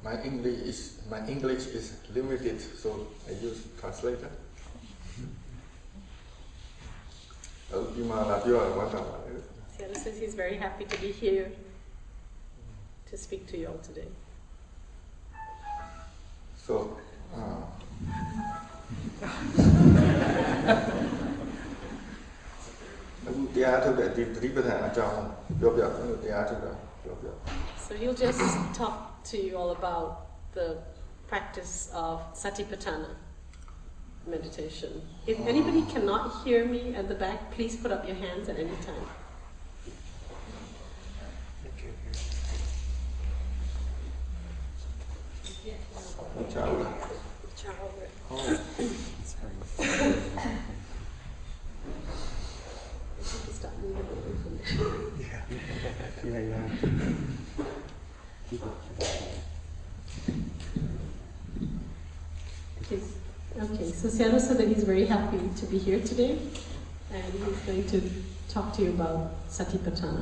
my English is limited, so I use translator. Seattle says he's very happy to be here to speak to you all today. So, so he'll just talk to you all about the practice of Satipatthana meditation. If anybody cannot hear me at the back, please put up your hands at any time. Okay, so Seattle said that he's very happy to be here today, and he's going to talk to you about Satipatthana.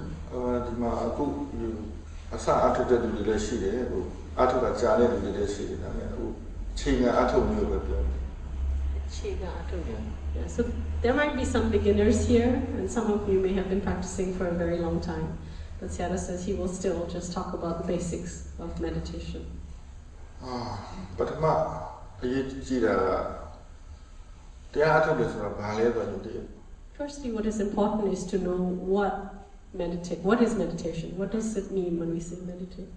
Yeah, so there might be some beginners here, and some of you may have been practicing for a very long time. But Seattle says he will still just talk about the basics of meditation. Firstly, what is important is to know what is meditation. What does it mean when we say meditate?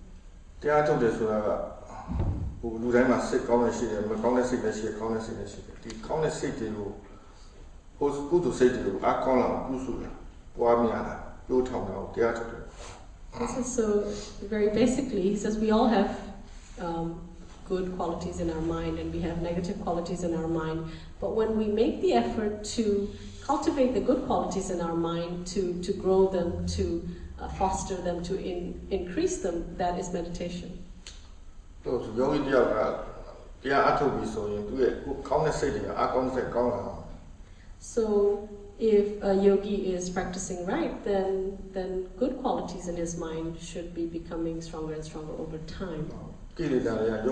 This is so very basically, he says we all have good qualities in our mind and we have negative qualities in our mind, but when we make the effort to cultivate the good qualities in our mind, to grow them, to foster them, to increase them, that is meditation. So if a yogi is practicing right, then good qualities in his mind should be becoming stronger and stronger over time. He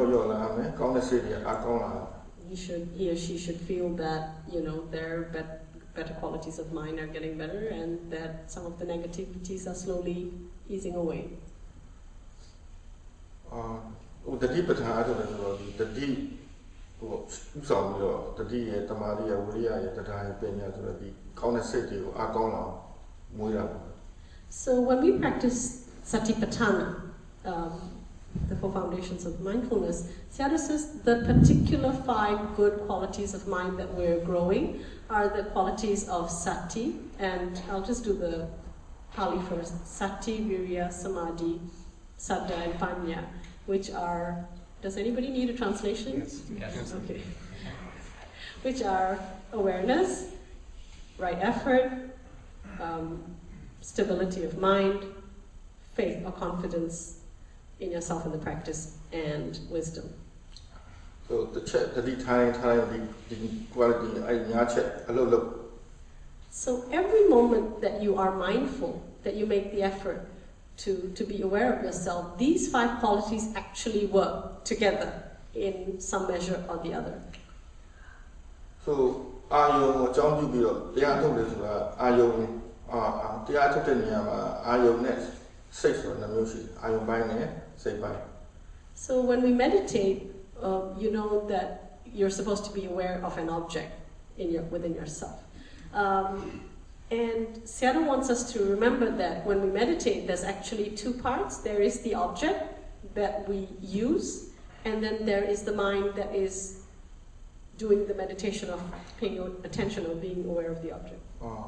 or she should feel that, their better qualities of mind are getting better and that some of the negativities are slowly easing away. So when we practice Satipatthana, the 4 foundations of mindfulness, Sayadaw says the particular 5 good qualities of mind that we're growing are the qualities of Sati, and I'll just do the Pali first, Sati, Virya, Samadhi, Saddha, and Panya, which are, does anybody need a translation? Yes. Okay. Which are awareness, right effort, stability of mind, faith or confidence in yourself in the practice, and wisdom. So So every moment that you are mindful, that you make the effort to be aware of yourself, these 5 qualities actually work together in some measure or the other. So So when we meditate, you know that you're supposed to be aware of an object within yourself. And Sayadaw wants us to remember that when we meditate, there's actually 2 parts. There is the object that we use, and then there is the mind that is doing the meditation of paying attention or being aware of the object.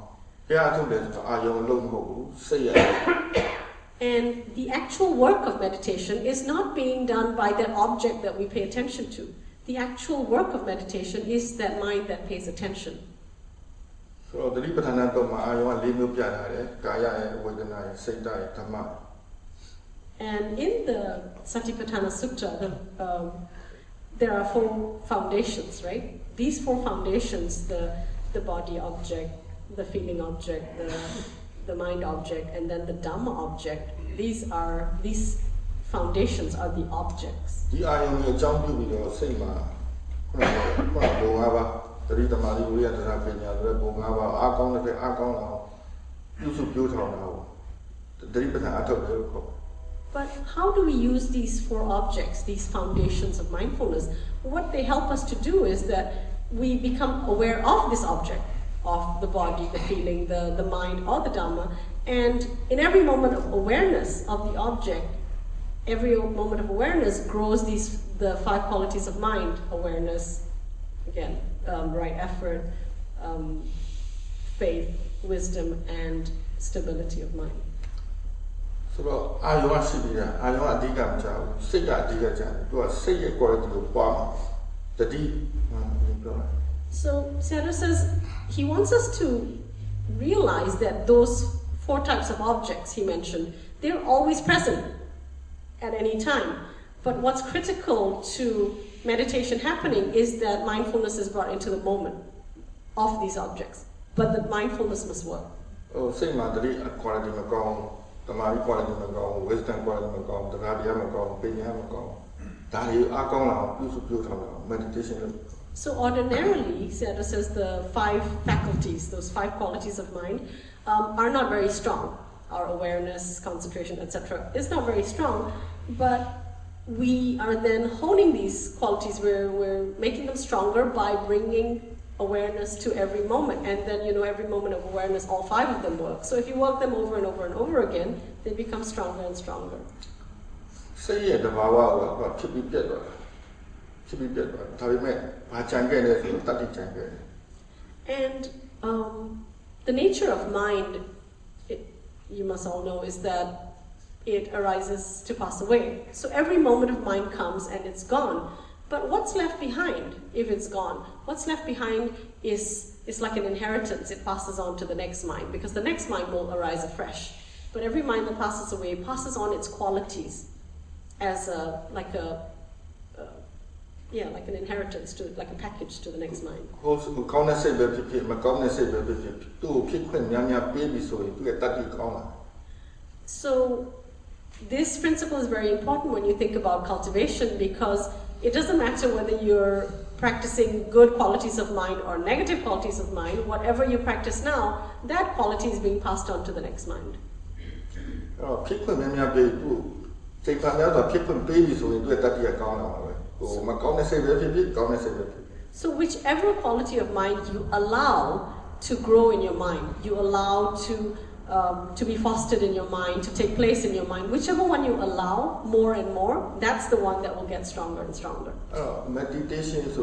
And the actual work of meditation is not being done by that object that we pay attention to. The actual work of meditation is that mind that pays attention. So and in the Satipatthana Sutta, there are 4 foundations, right? These 4 foundations, the body object, the feeling object, the mind object, and then the Dhamma object, these foundations are the objects. The ayam is jump to be the same. Bongaba, the Ritamari, we are the Rapina, the Bongaba, Akon, the Akon, you should build on now. The Ripana at all. But how do we use these four objects, these foundations of mindfulness? What they help us to do is that we become aware of this object, of the body, the feeling, the mind, or the Dhamma, and in every moment of awareness of the object, every moment of awareness grows the five qualities of mind: awareness, again, right effort, faith, wisdom, and stability of mind. So, I want to be there. I want to dig up job. Say that dig up job. Do a say a quality of bomb. The deep. So, Sayadaw says he wants us to realize that those four types of objects he mentioned, they're always present at any time. But what's critical to meditation happening is that mindfulness is brought into the moment of these objects. But the mindfulness must work. Oh, say my quality of gone. The Mari quality of gone, wisdom quality of gone, the Radia of gone, Pinyam of gone. That you are gone now, beautiful meditation. So ordinarily, Sayadaw says the five faculties, those five qualities of mind, are not very strong. Our awareness, concentration, etc. is not very strong, but we are then honing these qualities. We're making them stronger by bringing awareness to every moment, and then every moment of awareness, all five of them work. So if you work them over and over and over again, they become stronger and stronger. Say it the Bawa should be better. And the nature of mind, you must all know, is that it arises to pass away. So every moment of mind comes and it's gone. But what's left behind if it's gone? What's left behind is like an inheritance. It passes on to the next mind, because the next mind will arise afresh. But every mind that passes away passes on its qualities as like an inheritance to like a package to the next mind. So this principle is very important when you think about cultivation, because it doesn't matter whether you're practicing good qualities of mind or negative qualities of mind. Whatever you practice now, that quality is being passed on to the next mind. So whichever quality of mind you allow to grow in your mind, you allow to be fostered in your mind, to take place in your mind, whichever one you allow more and more, that's the one that will get stronger and stronger. Meditation is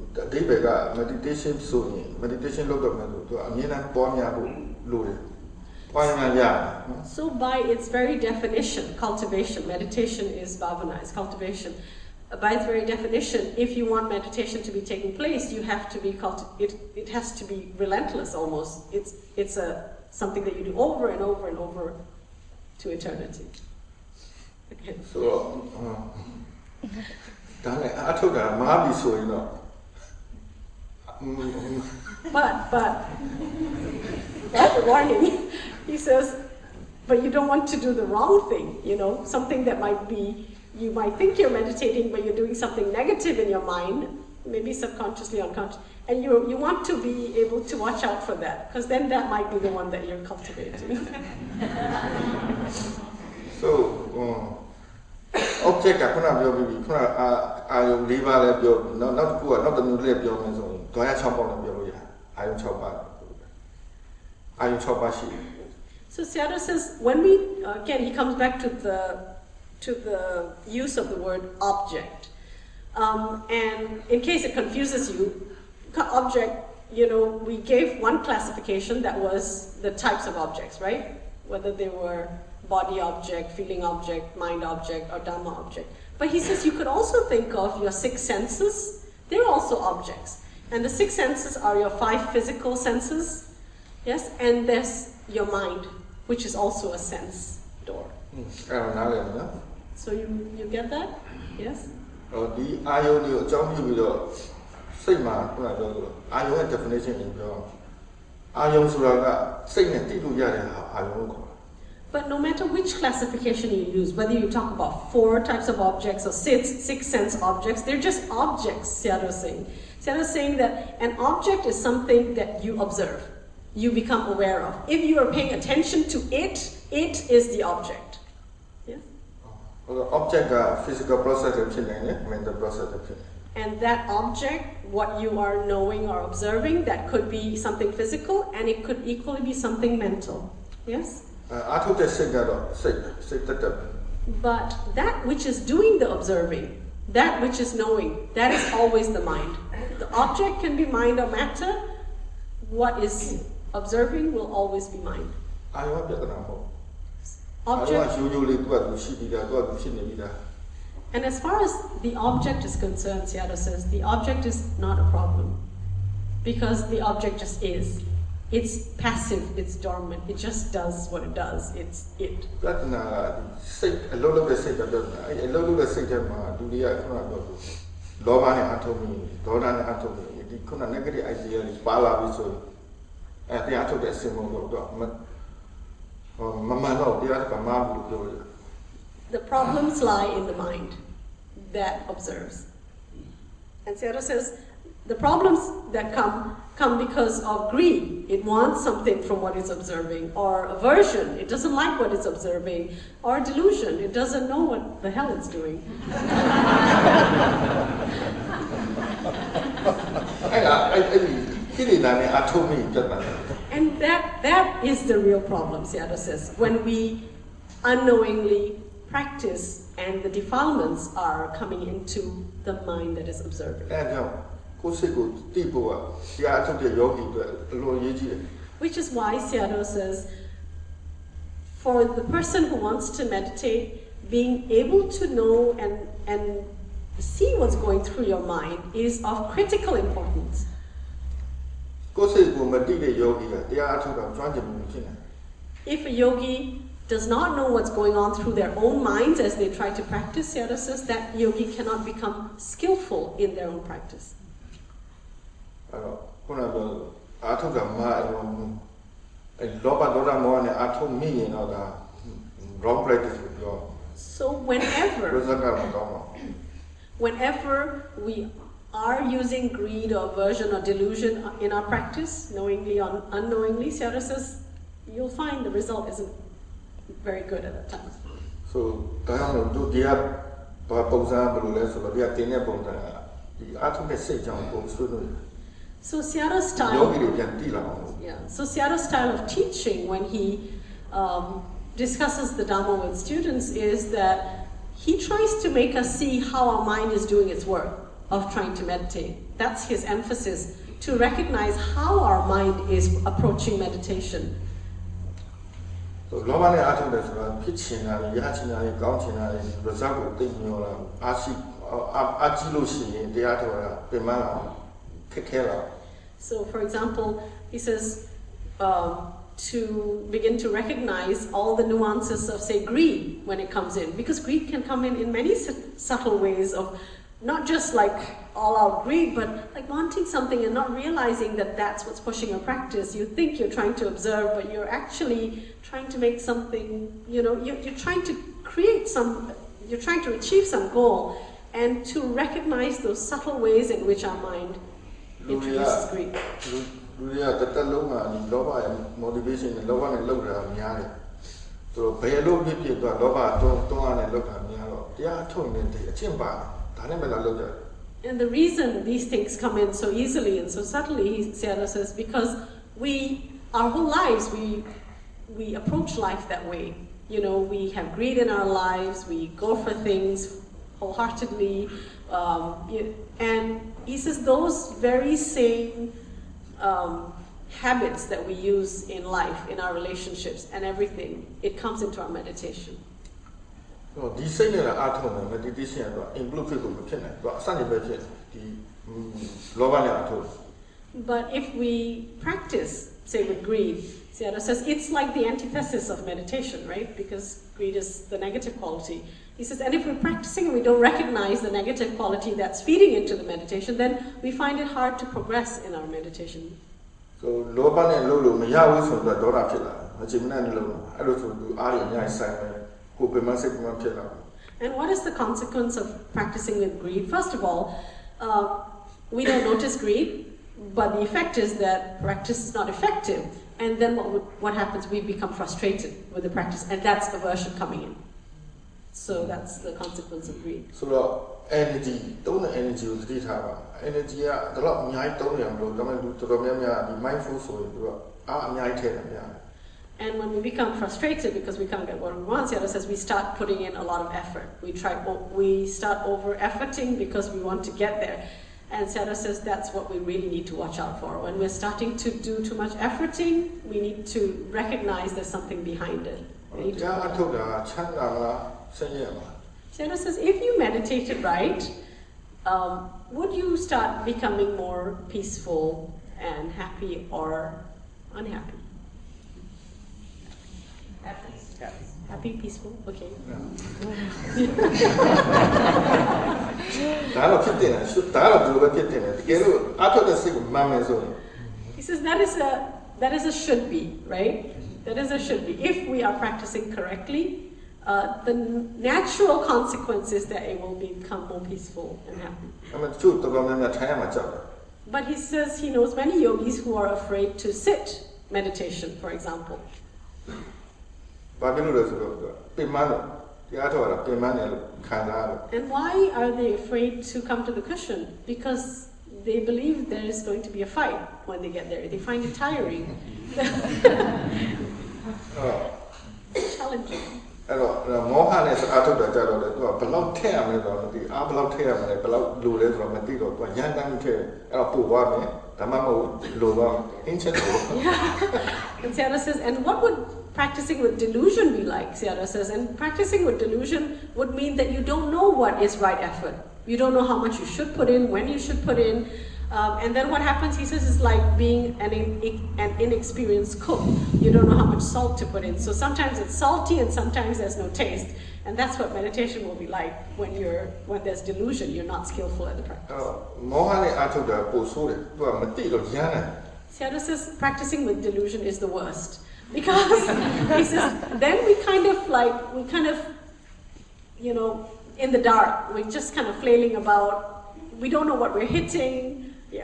So by its very definition, cultivation, meditation is bhavana, is cultivation. By its very definition, if you want meditation to be taking place, you have to be it has to be relentless almost. It's something that you do over and over and over to eternity. Okay. So, but that's a warning. He says, but you don't want to do the wrong thing, something that might be, you might think you're meditating, but you're doing something negative in your mind, maybe subconsciously, unconsciously, and you want to be able to watch out for that, because then that might be the one that you're cultivating. So, object not the new So Sayadaw says, when we again, he comes back to the use of the word object, and in case it confuses you, object, we gave one classification that was the types of objects, right? Whether they were body object, feeling object, mind object, or Dhamma object. But he says you could also think of your six senses. They're also objects. And the six senses are your five physical senses, yes? And there's your mind, which is also a sense door. So you get that? Yes? But no matter which classification you use, whether you talk about 4 types of objects or 6 sense objects, they're just objects, Sayadaw is saying. Sayadaw is saying that an object is something that you observe, you become aware of. If you are paying attention to it, it is the object. Yes? Object is physical process, mental process. And that object, what you are knowing or observing, that could be something physical and it could equally be something mental. Yes? But that which is doing the observing, that which is knowing, that is always the mind. The object can be mind or matter. What is observing will always be mind. Object. And as far as the object is concerned, Sayadaw says, the object is not a problem. Because the object just is. It's passive, it's dormant, it just does what it does, it's it. The problems lie in the mind that observes. And Sayadaw says, the problems that come because of greed. It wants something from what it's observing. Or aversion, it doesn't like what it's observing. Or delusion, it doesn't know what the hell it's doing. And that is the real problem, Sayadaw says, when we unknowingly practice and the defilements are coming into the mind that is observing. Which is why Sayadaw says, for the person who wants to meditate, being able to know and see what's going through your mind is of critical importance. If a yogi does not know what's going on through their own minds as they try to practice, Sayadaw says, that yogi cannot become skillful in their own practice. So whenever we are using greed or aversion or delusion in our practice, knowingly or unknowingly, Sayadaw says, you'll find the result isn't very good at that time. So, Sayadaw's style of teaching, when he discusses the Dhamma with students, is that he tries to make us see how our mind is doing its work of trying to meditate. That's his emphasis, to recognize how our mind is approaching meditation. So for example, he says to begin to recognize all the nuances of, say, greed when it comes in. Because greed can come in many subtle ways of not just like all-out greed, but like wanting something and not realizing that that's what's pushing your practice. You think you're trying to observe, but you're actually trying to make something, you're trying to create you're trying to achieve some goal. And to recognize those subtle ways in which our mind introduces greed. And the reason these things come in so easily and so subtly, Sayadaw says, because our whole lives, we approach life that way. We have greed in our lives, we go for things wholeheartedly, and he says those very same habits that we use in life, in our relationships and everything, it comes into our meditation. But if we practice, say with greed, Sayadaw says it's like the antithesis of meditation, right? Because greed is the negative quality. He says, and if we're practicing and we don't recognize the negative quality that's feeding into the meditation, then we find it hard to progress in our meditation. So, And what is the consequence of practicing with greed? First of all, we don't notice greed, but the effect is that practice is not effective. And then what happens? We become frustrated with the practice, and that's aversion coming in. So that's the consequence of greed. So energy, don't energy is the energy. The lot mindful and when we become frustrated because we can't get what we want, Sayadaw says we start putting in a lot of effort. We start over-efforting because we want to get there. And Sayadaw says that's what we really need to watch out for. When we're starting to do too much efforting, we need to recognize there's something behind it. Sayadaw says if you meditated right, would you start becoming more peaceful and happy or unhappy? Happy, peaceful, okay. He says that is a should be, right? That is a should be. If we are practicing correctly, the natural consequence is that it will become more peaceful and happy. But he says he knows many yogis who are afraid to sit meditation, for example. And why are they afraid to come to the cushion? Because they believe there is going to be a fight when they get there. They find it tiring. Challenging. And Sayadaw says, and what would practicing with delusion be like? Sayadaw says, and practicing with delusion would mean that you don't know what is right effort. You don't know how much you should put in, when you should put in. And then what happens, he says, is like being an inexperienced cook. You don't know how much salt to put in. So sometimes it's salty and sometimes there's no taste. And that's what meditation will be like when there's delusion, you're not skillful at the practice. Sayadaw says practicing with delusion is the worst. Because he says, then we kind of, in the dark, we're just kind of flailing about, we don't know what we're hitting. Yeah.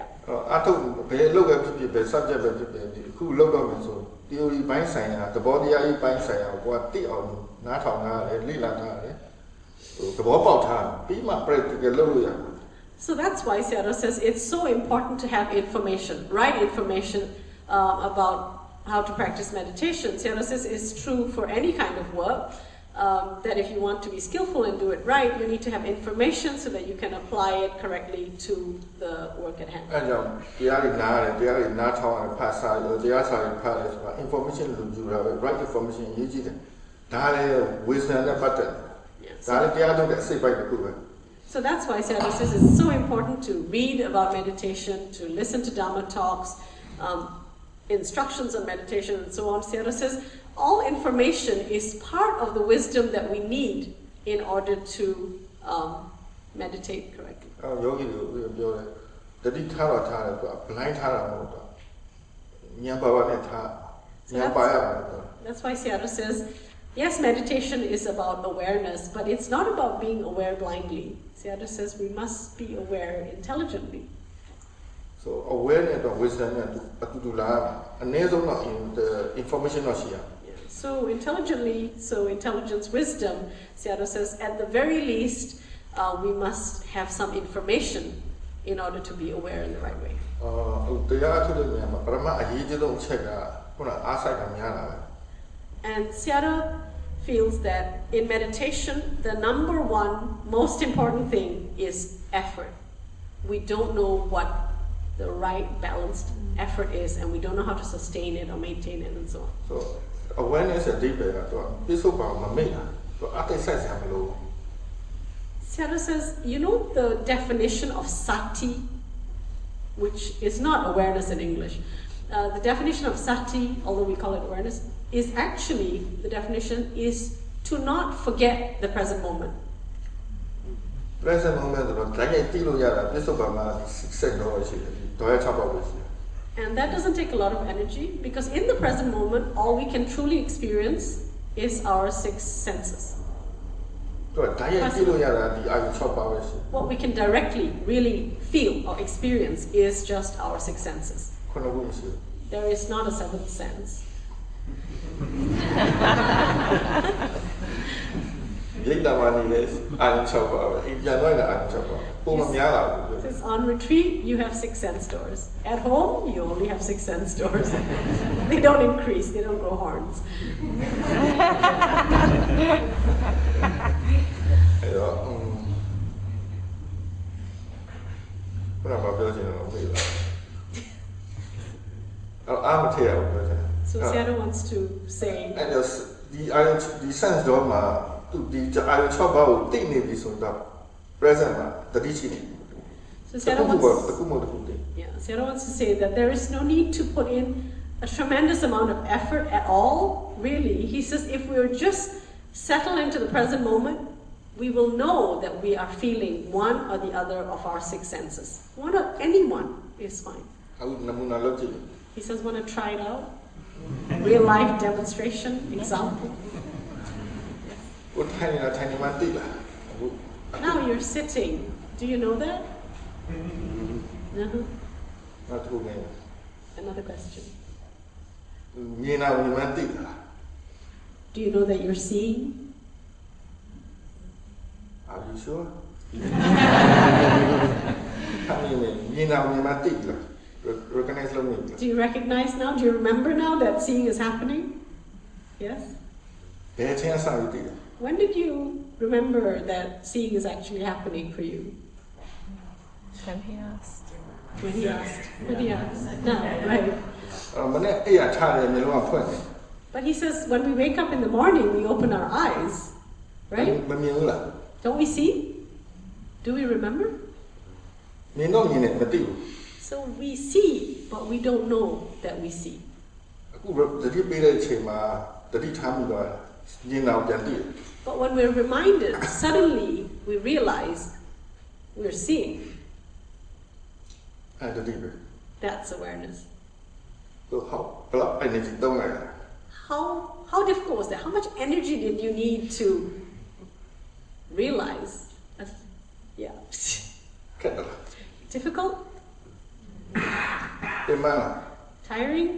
So that's why Sayadaw says it's so important to have information, right information about how to practice meditation. Sayadaw says it's true for any kind of work, that if you want to be skillful and do it right, you need to have information so that you can apply it correctly to the work at hand. Right information, so that's why Sayadaw says it's so important to read about meditation, to listen to Dhamma talks, instructions on meditation and so on. Sayadaw says all information is part of the wisdom that we need in order to meditate correctly. That's why Sayadaw says, yes, meditation is about awareness, but it's not about being aware blindly. Sayadaw says we must be aware intelligently. So awareness of wisdom and the information. So intelligence, wisdom, Sayadaw says, at the very least, we must have some information in order to be aware in the right way. And Sayadaw feels that in meditation, the number one most important thing is effort. We don't know what the right balanced effort is, and we don't know how to sustain it or maintain it and so on. So awareness is deeper. Sayadaw says, you know the definition of sati, which is not awareness in English. The definition of sati, although we call it awareness, is actually, the definition is to not forget the present moment. And that doesn't take a lot of energy because in the present moment, all we can truly experience is our six senses. What we can directly, really feel or experience is just our six senses. There is not a seventh sense. On retreat, you have six sense doors. At home, you only have six sense doors. They don't increase, they don't grow horns. So Sayadaw wants to say, the sense door present. So Sayadaw wants to say that there is no need to put in a tremendous amount of effort at all, really. He says if we're just settled into the present moment, we will know that we are feeling one or the other of our six senses. One or anyone is fine. He says, want to try it out? Real life demonstration, example. Now you're sitting. Do you know that? Another question. Do you know that you're seeing? Are you sure? Do you recognize now? Do you remember now that seeing is happening? Yes? When did you remember that seeing is actually happening for you? When he asked. When he asked. When he asked. No, right. But he says when we wake up in the morning, we open our eyes. Right? Don't we see? Do we remember? So we see, but we don't know that we see. But when we're reminded, suddenly we realize we're seeing. That's awareness. How difficult was that? How much energy did you need to realize? Yeah. Difficult? Tiring?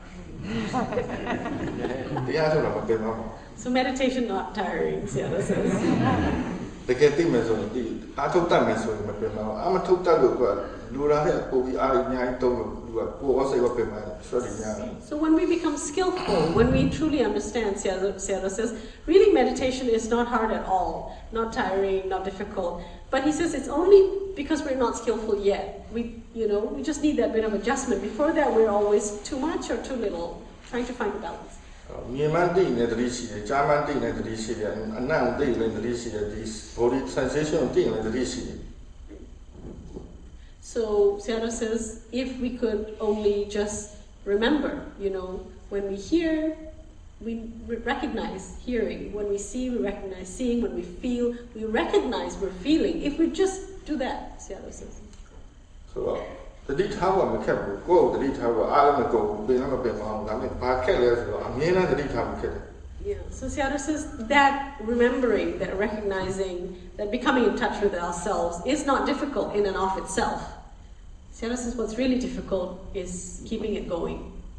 So meditation not tiring, Sayadaw says. So when we become skillful, when we truly understand, Sayadaw says, really meditation is not hard at all, not tiring, not difficult. But he says it's only because we're not skillful yet. We just need that bit of adjustment. Before that, we're always too much or too little, trying to find a balance. So Sayadaw says, if we could only just remember, when we hear, we recognize hearing. When we see, we recognize seeing. When we feel, we recognize we're feeling. If we just do that, Sayadaw says. So, yeah, so Sayadaw says that remembering, that recognizing, that becoming in touch with ourselves is not difficult in and of itself. Sayadaw says what's really difficult is keeping it going.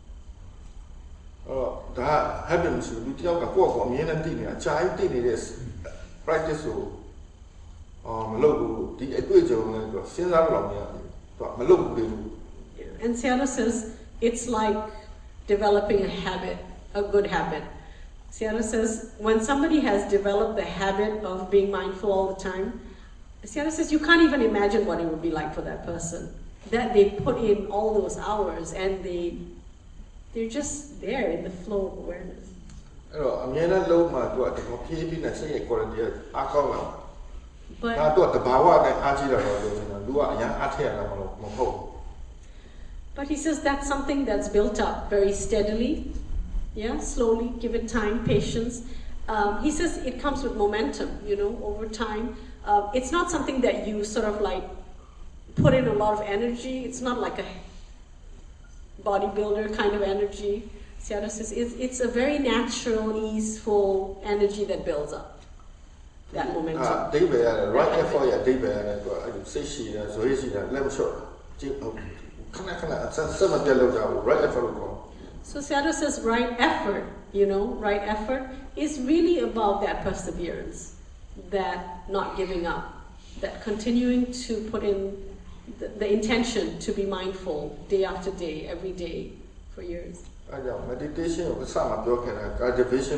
Practice and Sayadaw says it's like developing a habit, a good habit. Sayadaw says when somebody has developed the habit of being mindful all the time, Sayadaw says you can't even imagine what it would be like for that person. That they put in all those hours and they're just there in the flow of awareness. But he says that's something that's built up very steadily, slowly, give it time, patience. He says it comes with momentum, over time. It's not something that you sort of like put in a lot of energy. It's not like a bodybuilder kind of energy. Seattle says it's a very natural, easeful energy that builds up. That momentum. Right effort, right effort. So Seattle says right effort, right effort is really about that perseverance, that not giving up, that continuing to put in the intention to be mindful day after day, every day, for years. Meditation is cultivation.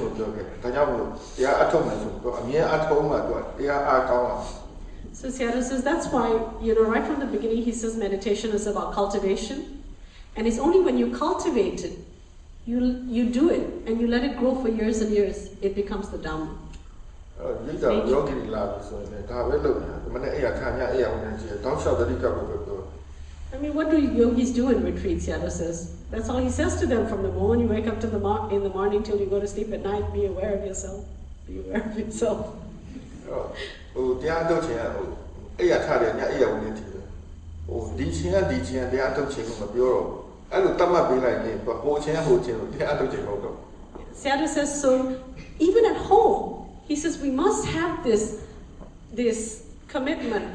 So Seattle says that's why, right from the beginning he says meditation is about cultivation. And it's only when you cultivate it, you do it, and you let it grow for years and years, it becomes the Dhamma. I mean, what do yogis do in retreats, Seattle says? That's all he says to them from the moment you wake up in the morning till you go to sleep at night. Be aware of yourself. Be aware of yourself. Seattle says, so even at home, he says we must have this commitment,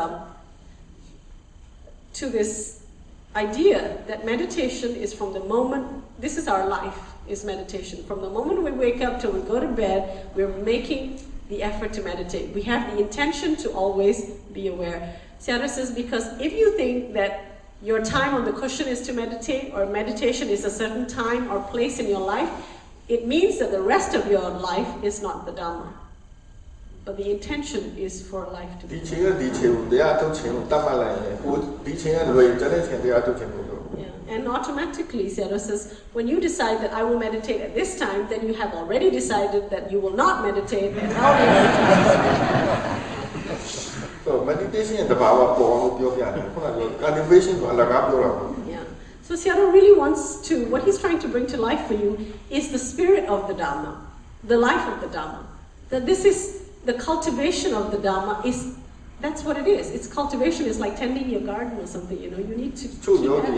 to this idea that meditation is from the moment, this is our life, is meditation. From the moment we wake up till we go to bed, we're making the effort to meditate. We have the intention to always be aware. Seattle says, because if you think that your time on the cushion is to meditate, or meditation is a certain time or place in your life, it means that the rest of your life is not the Dhamma. But the intention is for life to be. And automatically, Seattle says, when you decide that I will meditate at this time, then you have already decided that you will not meditate at all. So meditation is the power of cultivation. Yeah. So Seattle really wants to, what he's trying to bring to life for you is the spirit of the Dhamma, the life of the Dhamma. That this is the cultivation of the Dhamma is, that's what it is. It's cultivation is like tending your garden or something, you need to keep at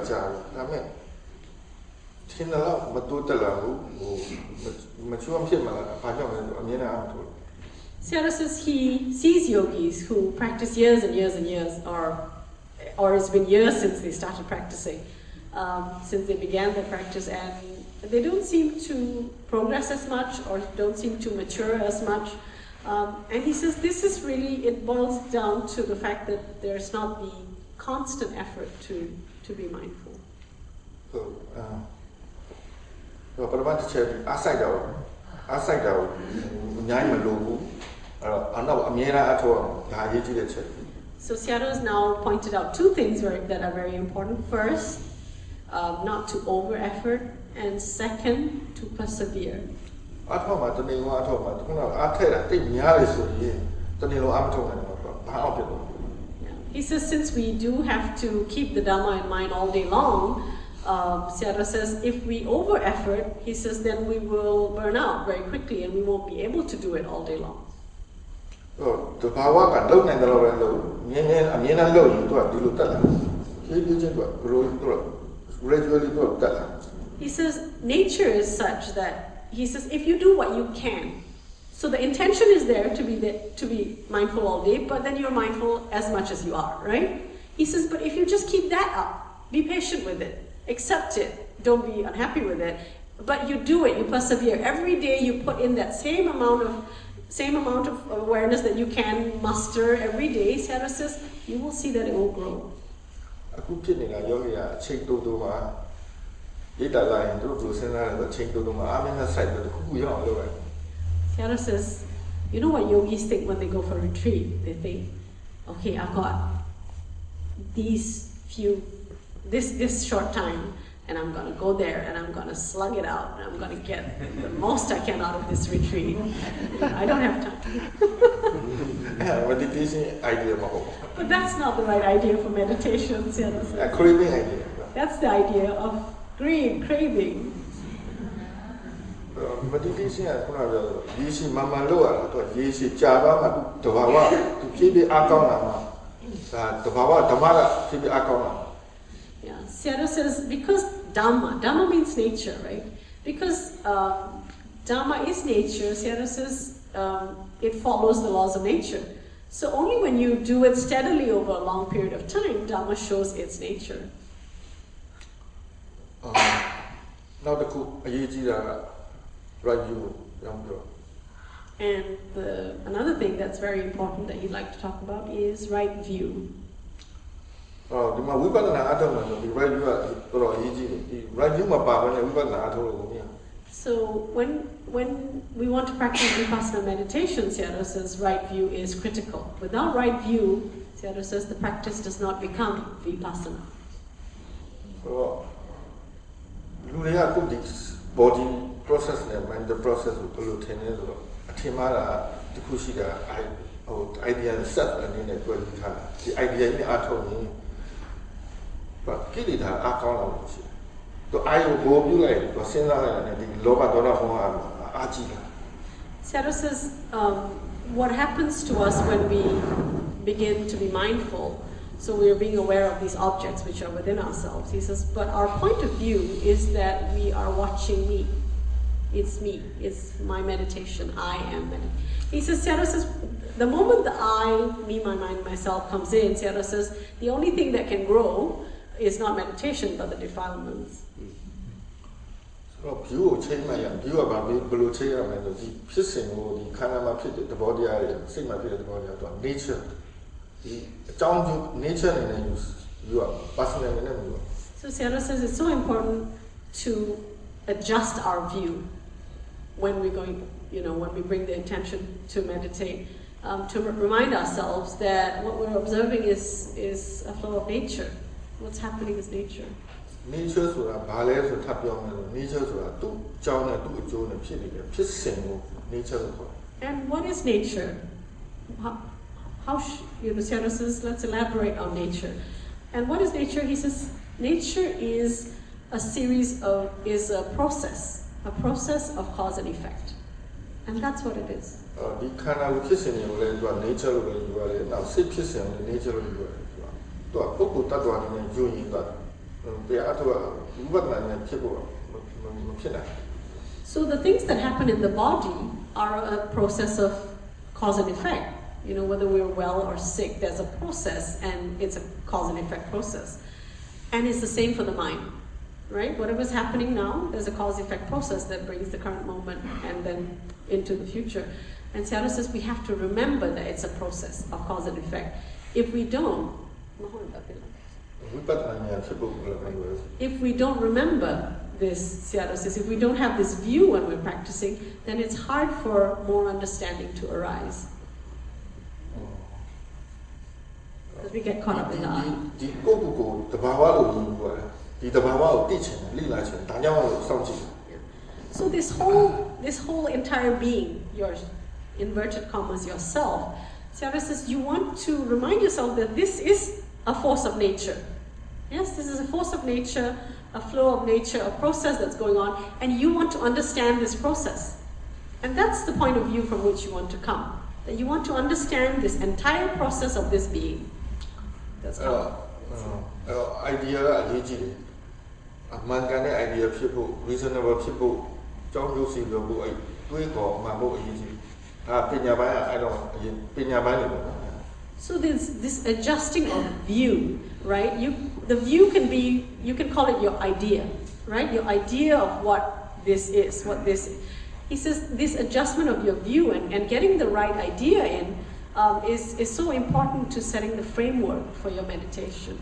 it. Seattle says he sees yogis who practice years and years and years, or it's been years since they started practicing, since they began their practice, and they don't seem to progress as much or don't seem to mature as much. And he says this is really, it boils down to the fact that there's not the constant effort to be mindful. So Seattle has now pointed out two things that are very important. First, not to over-effort, and second, to persevere. He says since we do have to keep the Dhamma in mind all day long, Seattle says if we over-effort, he says then we will burn out very quickly and we won't be able to do it all day long. He says nature is such that, he says if you do what you can, so the intention is there to be mindful all day, but then you're mindful as much as you are, right? He says, but if you just keep that up, be patient with it, accept it, don't be unhappy with it, but you do it, you persevere. Every day you put in that same amount of awareness that you can muster every day, Seattle says, you will see that it will grow. Seattle says, you know what yogis think when they go for a retreat? They think, okay, I've got this short time, and I'm going to go there, and I'm going to slug it out, and I'm going to get the most I can out of this retreat. I don't have time. But that's not the right idea for meditation, Seattle says. Craving idea. That's the idea of greed, craving. Meditation is Yeah, Sayadaw says because Dhamma means nature, right? Because Dhamma is nature, Sayadaw says it follows the laws of nature. So only when you do it steadily over a long period of time, Dhamma shows its nature. Now the right view, And another thing that's very important that he'd like to talk about is right view. The right view, right view. So when we want to practice Vipassana meditation, Sayadaw says right view is critical. Without right view, Sayadaw says the practice does not become Vipassana. So, body process and mental process idea set and the idea in the but Sayadaw says what happens to us when we begin to be mindful, so we are being aware of these objects which are within ourselves. He says, but our point of view is that we are watching me. It's me. It's my meditation. I am meditating. He says, Sayadaw says, the moment the I, me, my mind, myself comes in, Sayadaw says, the only thing that can grow is not meditation, but the defilements. So, view change my view about blue chair and the pissing or the kanama pit, the body area, sigma pit, the body of nature. The nature and you are personal. So Sayadaw says it's so important to adjust our view when we're going, when we bring the intention to meditate, to remind ourselves that what we're observing is a flow of nature. What's happening is nature. Nature is nature. And what is nature? Sayadaw says, let's elaborate on nature. And what is nature? He says, nature is a process of cause and effect. And that's what it is. So the things that happen in the body are a process of cause and effect. Whether we're well or sick, there's a process, and it's a cause and effect process. And it's the same for the mind, right? Whatever's happening now, there's a cause-effect process that brings the current moment and then into the future. And Sayadaw says we have to remember that it's a process of cause and effect. If we don't remember this, Sayadaw says, if we don't have this view when we're practicing, then it's hard for more understanding to arise. Because we get caught up in the I. So this whole entire being, your inverted commas yourself, Sayadaw says you want to remind yourself that this is a force of nature. Yes, this is a force of nature, a flow of nature, a process that's going on, and you want to understand this process. And that's the point of view from which you want to come. That you want to understand this entire process of this being. That's idea idea people, reasonable people, so this adjusting of view, right? The view can be, you can call it your idea, right? Your idea of what this is, He says this adjustment of your view and getting the right idea in is so important to setting the framework for your meditation.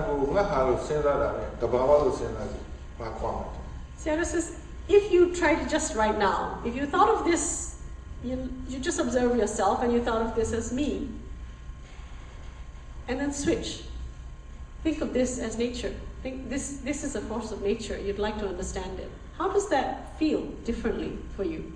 Sayadaw says, if you try to just right now, if you thought of this, you just observe yourself and you thought of this as me, and then switch. Think of this as nature. Think this is a force of nature. You'd like to understand it. How does that feel differently for you?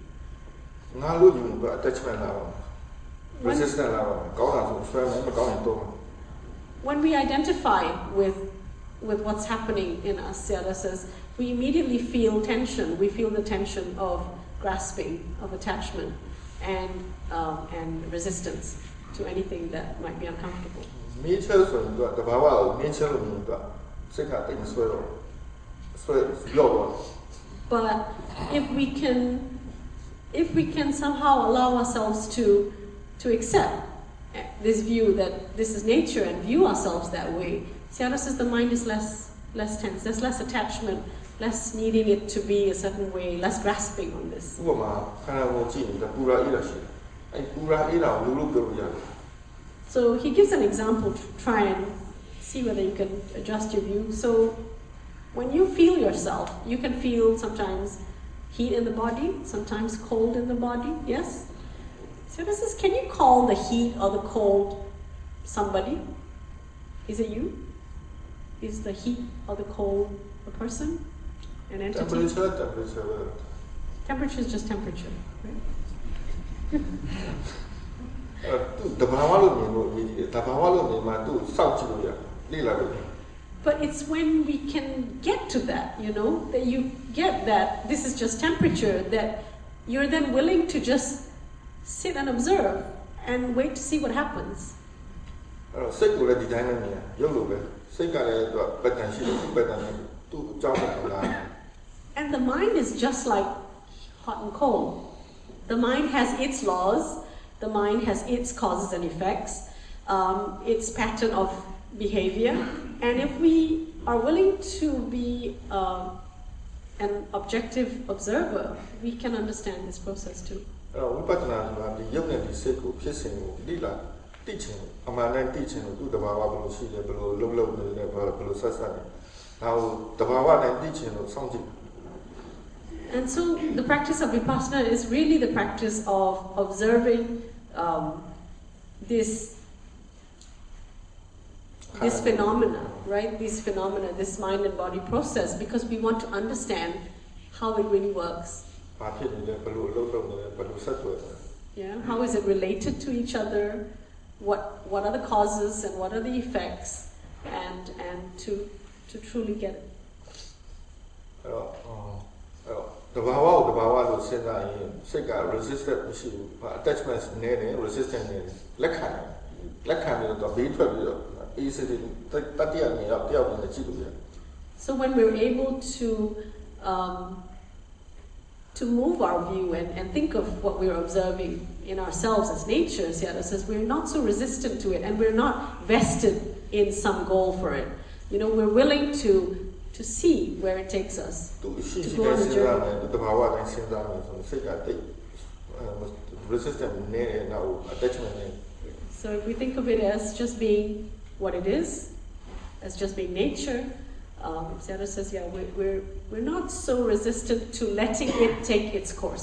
When we identify with what's happening in us, Sayadaw says, we immediately feel tension. We feel the tension of grasping, of attachment, and resistance to anything that might be uncomfortable. စိတ်ကတိတ်မဆွဲတော့ဆွဲလော့တော့ But if we can somehow allow ourselves to accept this view that this is nature and view ourselves that way, Sayadaw says the mind is less tense, there's less attachment, less needing it to be a certain way, less grasping on this. ဥပမာခန္ဓာကိုယ်ကြည့်နေတာပူရာအေးတာရှိတယ်အဲပူရာအေးတာကိုလူပြောလို့ရတယ် So he gives an example to try and see whether you can adjust your view. So when you feel yourself, you can feel sometimes heat in the body, sometimes cold in the body, yes? So this is, can you call the heat or the cold somebody? Is it you? Is the heat or the cold a person? An entity? Temperature is just temperature, right? သူတဘာဝလို့မြင်လို့တဘာဝလို့မြင်မှသူစောင့်ကြည့်လို့ရလေ့လာလို့ But it's when we can get to that, you know, that you get that this is just temperature, that you're then willing to just sit and observe and wait to see what happens. အဲ့တော့စိတ်ကိုလည်းဒီတိုင်းပဲမြင်ရုပ်လို့ပဲစိတ်ကလည်းသူကပတ်တန်ရှိတယ်သူ့ပတ်တန်နဲ့သူ့အကြောင်းကိုလာ And the mind is just like hot and cold. The mind has its laws, the mind has its causes and effects, its pattern of behavior, and if we are willing to be an objective observer, we can understand this process too. အဲ့တော့ဝိပဿနာဆိုတာဒီရုပ်နဲ့ဒီစိတ်ကိုဖြစ်စဉ်ကိုလေ့လာသိချင်အမှန်တမ်းသိချင်လို့သူ့တဘာဝဘယ်လိုရှိလဲဘယ်လိုလုပ်နေလဲဘယ်လိုဆက်ဆက်နေဒါကိုတဘာဝနဲ့သိချင်လို့စောင့်ကြည့် And so the practice of Vipassana is really the practice of observing this phenomena, right? These phenomena, this mind and body process, because we want to understand how it really works. Yeah, how is it related to each other? What are the causes and what are the effects? And to truly get it. တဘာဝကိုတဘာဝလို့စဉ်းစားရင်စိတ်က resistant မရှိဘူး attachment နဲ့ resistant နဲ့လက်ခံပြီးတော့ဘေးထွက်ပြီးတော့ easily တတိယနေတော့တယောက်နဲ့ကြည့်လို့ရတယ် So when we're able to move our view and think of what we're observing in ourselves as nature, Sayadaw says we're not so resistant to it and we're not vested in some goal for it. You know, we're willing to see where it takes us. To go on the journey. Resistant now attachment. So if we think of it as just being what it is, as just being nature, Sayadaw says, yeah, we're not so resistant to letting it take its course.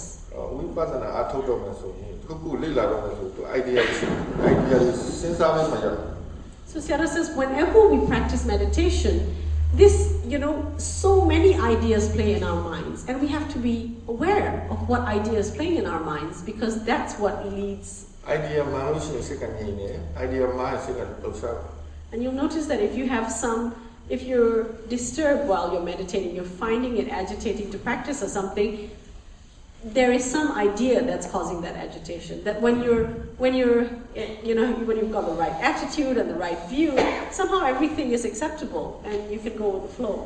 So Sayadaw says, whenever we practice meditation, this, you know, so many ideas play in our minds, and we have to be aware of what ideas play in our minds, because that's what leads. And you'll notice that if you're disturbed while you're meditating, you're finding it agitating to practice or something, there is some idea that's causing that agitation. That when you've got the right attitude and the right view, somehow everything is acceptable and you can go with the flow.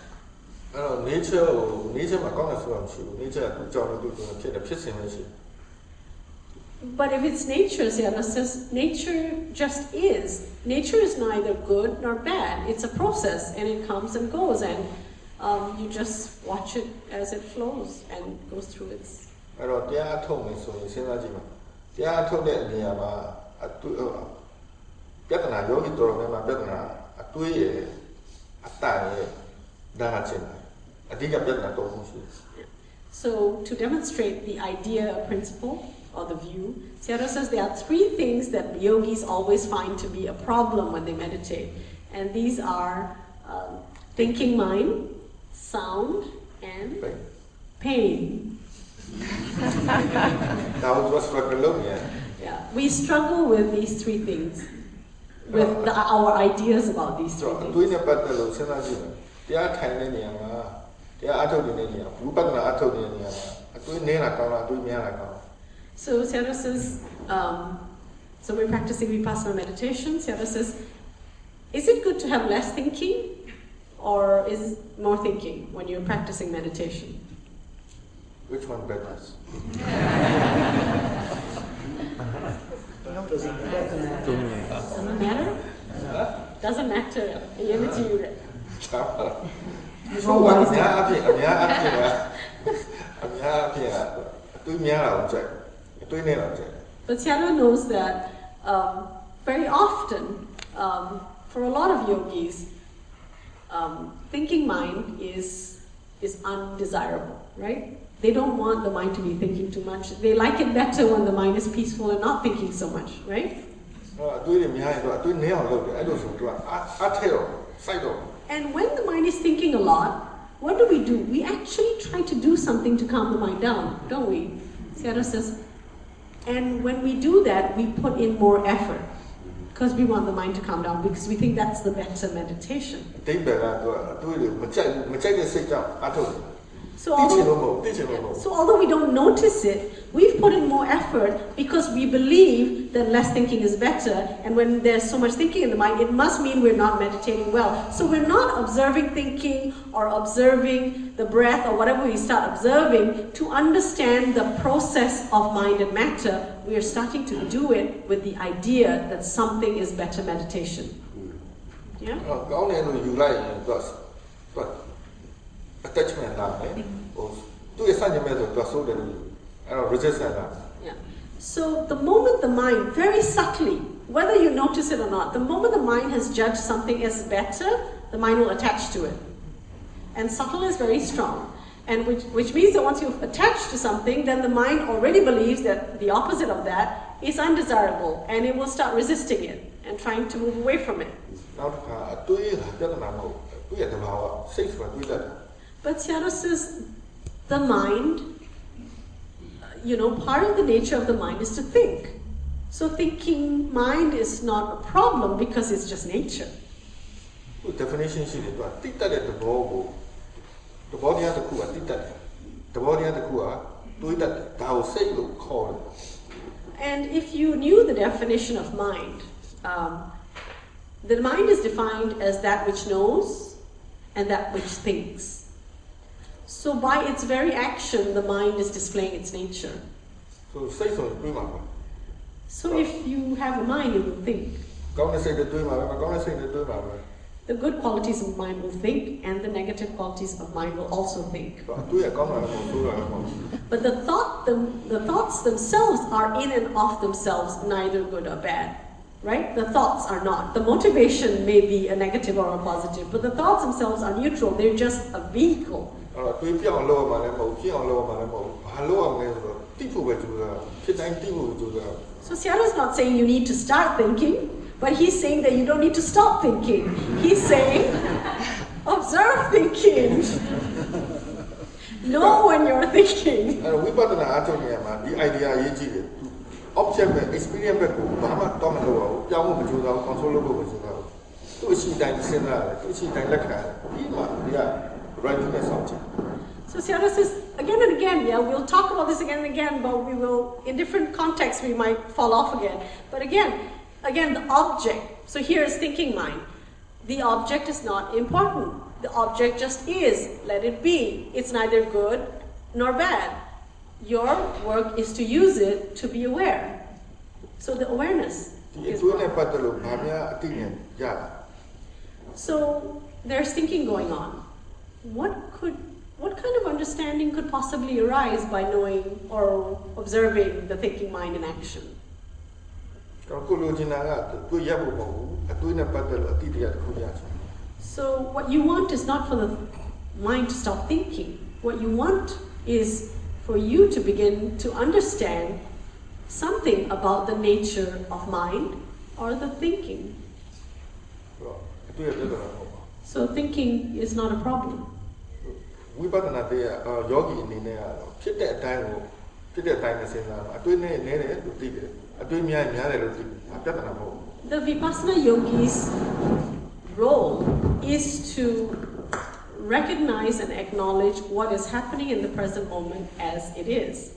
But if it's nature, Sayadaw says, nature just is. Nature is neither good nor bad. It's a process and it comes and goes, and you just watch it as it flows and goes through its. So to demonstrate the idea, principle, or the view, Sayadaw says there are three things that yogis always find to be a problem when they meditate. And these are thinking mind, sound, and pain. Yeah, we struggle with these three things, with our ideas about these three things. So Sayadaw says, so we're practicing Vipassana meditation. Sayadaw says, is it good to have less thinking or is more thinking when you're practicing meditation? Which one better? Doesn't matter? Doesn't matter. But Seattle knows that very often, for a lot of yogis, thinking mind is undesirable, right? They don't want the mind to be thinking too much. They like it better when the mind is peaceful and not thinking so much, right? And when the mind is thinking a lot, what do? We actually try to do something to calm the mind down, don't we? Seattle says, and when we do that, we put in more effort because we want the mind to calm down, because we think that's the better meditation. So although we don't notice it, we've put in more effort because we believe that less thinking is better, and when there's so much thinking in the mind, it must mean we're not meditating well. So we're not observing thinking or observing the breath or whatever we start observing to understand the process of mind and matter. We are starting to do it with the idea that something is better meditation. Yeah? Attachment yeah. So the moment the mind, very subtly, whether you notice it or not, the moment the mind has judged something as better, the mind will attach to it. And subtle is very strong. And which means that once you've attached to something, then the mind already believes that the opposite of that is undesirable, and it will start resisting it and trying to move away from it. But Seattle says the mind, part of the nature of the mind is to think. So thinking mind is not a problem because it's just nature. Definition is and if you knew the definition of mind, the mind is defined as that which knows and that which thinks. So by its very action, the mind is displaying its nature. So if you have a mind, you will think. The good qualities of mind will think, and the negative qualities of mind will also think. But the thoughts themselves are in and of themselves neither good or bad. Right? The thoughts are not. The motivation may be a negative or a positive, but the thoughts themselves are neutral. They're just a vehicle. So Seattle is not saying you need to start thinking, but he's saying that you don't need to stop thinking. He's saying, observe thinking. Know when you're thinking. Object experience So Seattle says again and again, we'll talk about this again and again, but we will, in different contexts, we might fall off again. But again, the object. So here is thinking mind. The object is not important. The object just is. Let it be. It's neither good nor bad. Your work is to use it to be aware. So the awareness is so there's thinking going on. What kind of understanding could possibly arise by knowing or observing the thinking mind in action? So what you want is not for the mind to stop thinking. What you want is for you to begin to understand something about the nature of mind or the thinking. So thinking is not a problem. The Vipassana yogi's role is to recognize and acknowledge what is happening in the present moment as it is.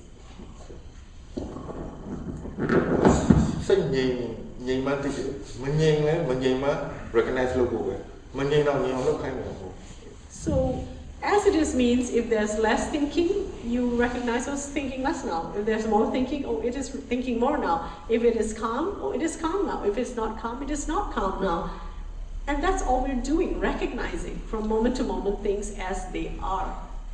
So, as it is means if there's less thinking, you recognize what's thinking less now. If there's more thinking, oh, it is thinking more now. If it is calm, oh, it is calm now. If it's not calm, it is not calm now. And that's all we're doing, recognizing from moment to moment things as they are.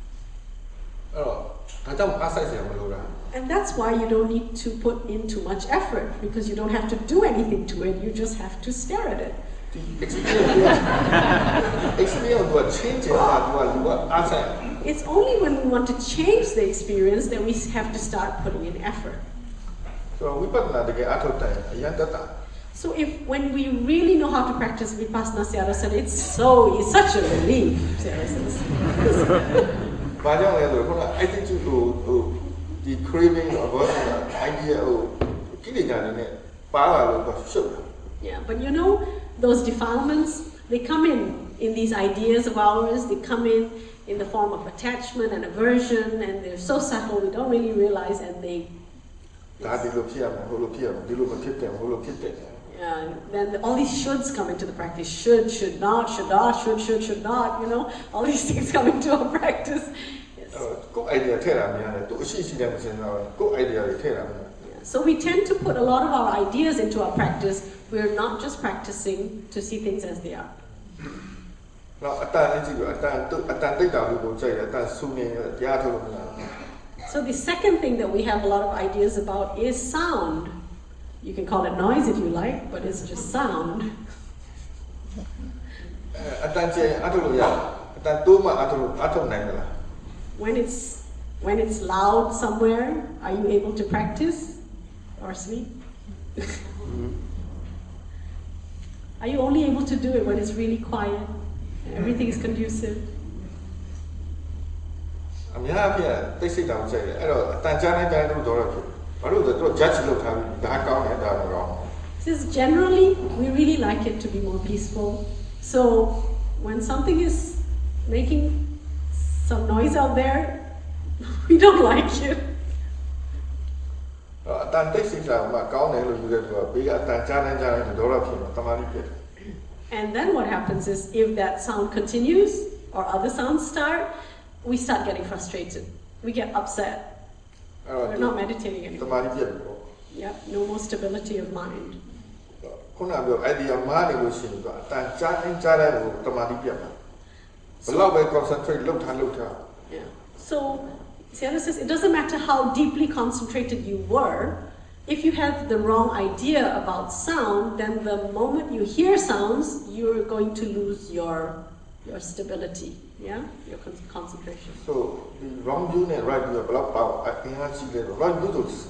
And that's why you don't need to put in too much effort, because you don't have to do anything to it, you just have to stare at it. It's only when we want to change the experience that we have to start putting in effort. So when we really know how to practice Vipassana, Sayadaw said, it's such a relief, Sayadaw says. The craving aversion idea Yeah, but you know, those defilements, they come in these ideas of ours, they come in the form of attachment and aversion, and they're so subtle we don't really realize, and they... then all these shoulds come into the practice. Should not, should, you know, all these things come into our practice. So we tend to put a lot of our ideas into our practice. We're not just practicing to see things as they are. So the second thing that we have a lot of ideas about is sound. You can call it noise if you like, but it's just sound. When it's loud somewhere, are you able to practice or sleep? Are you only able to do it when it's really quiet and everything is conducive? Since generally we really like it to be more peaceful, so when something is making some noise out there, we don't like it. And then what happens is, if that sound continues or other sounds start, we start getting frustrated. We get upset. We're not meditating anymore. Yeah, no more stability of mind. Yeah. So Sayadaw says it doesn't matter how deeply concentrated you were. If you have the wrong idea about sound, then the moment you hear sounds, you're going to lose your stability, yeah, your concentration. So the wrong view and right view are blocked out. Wrong view is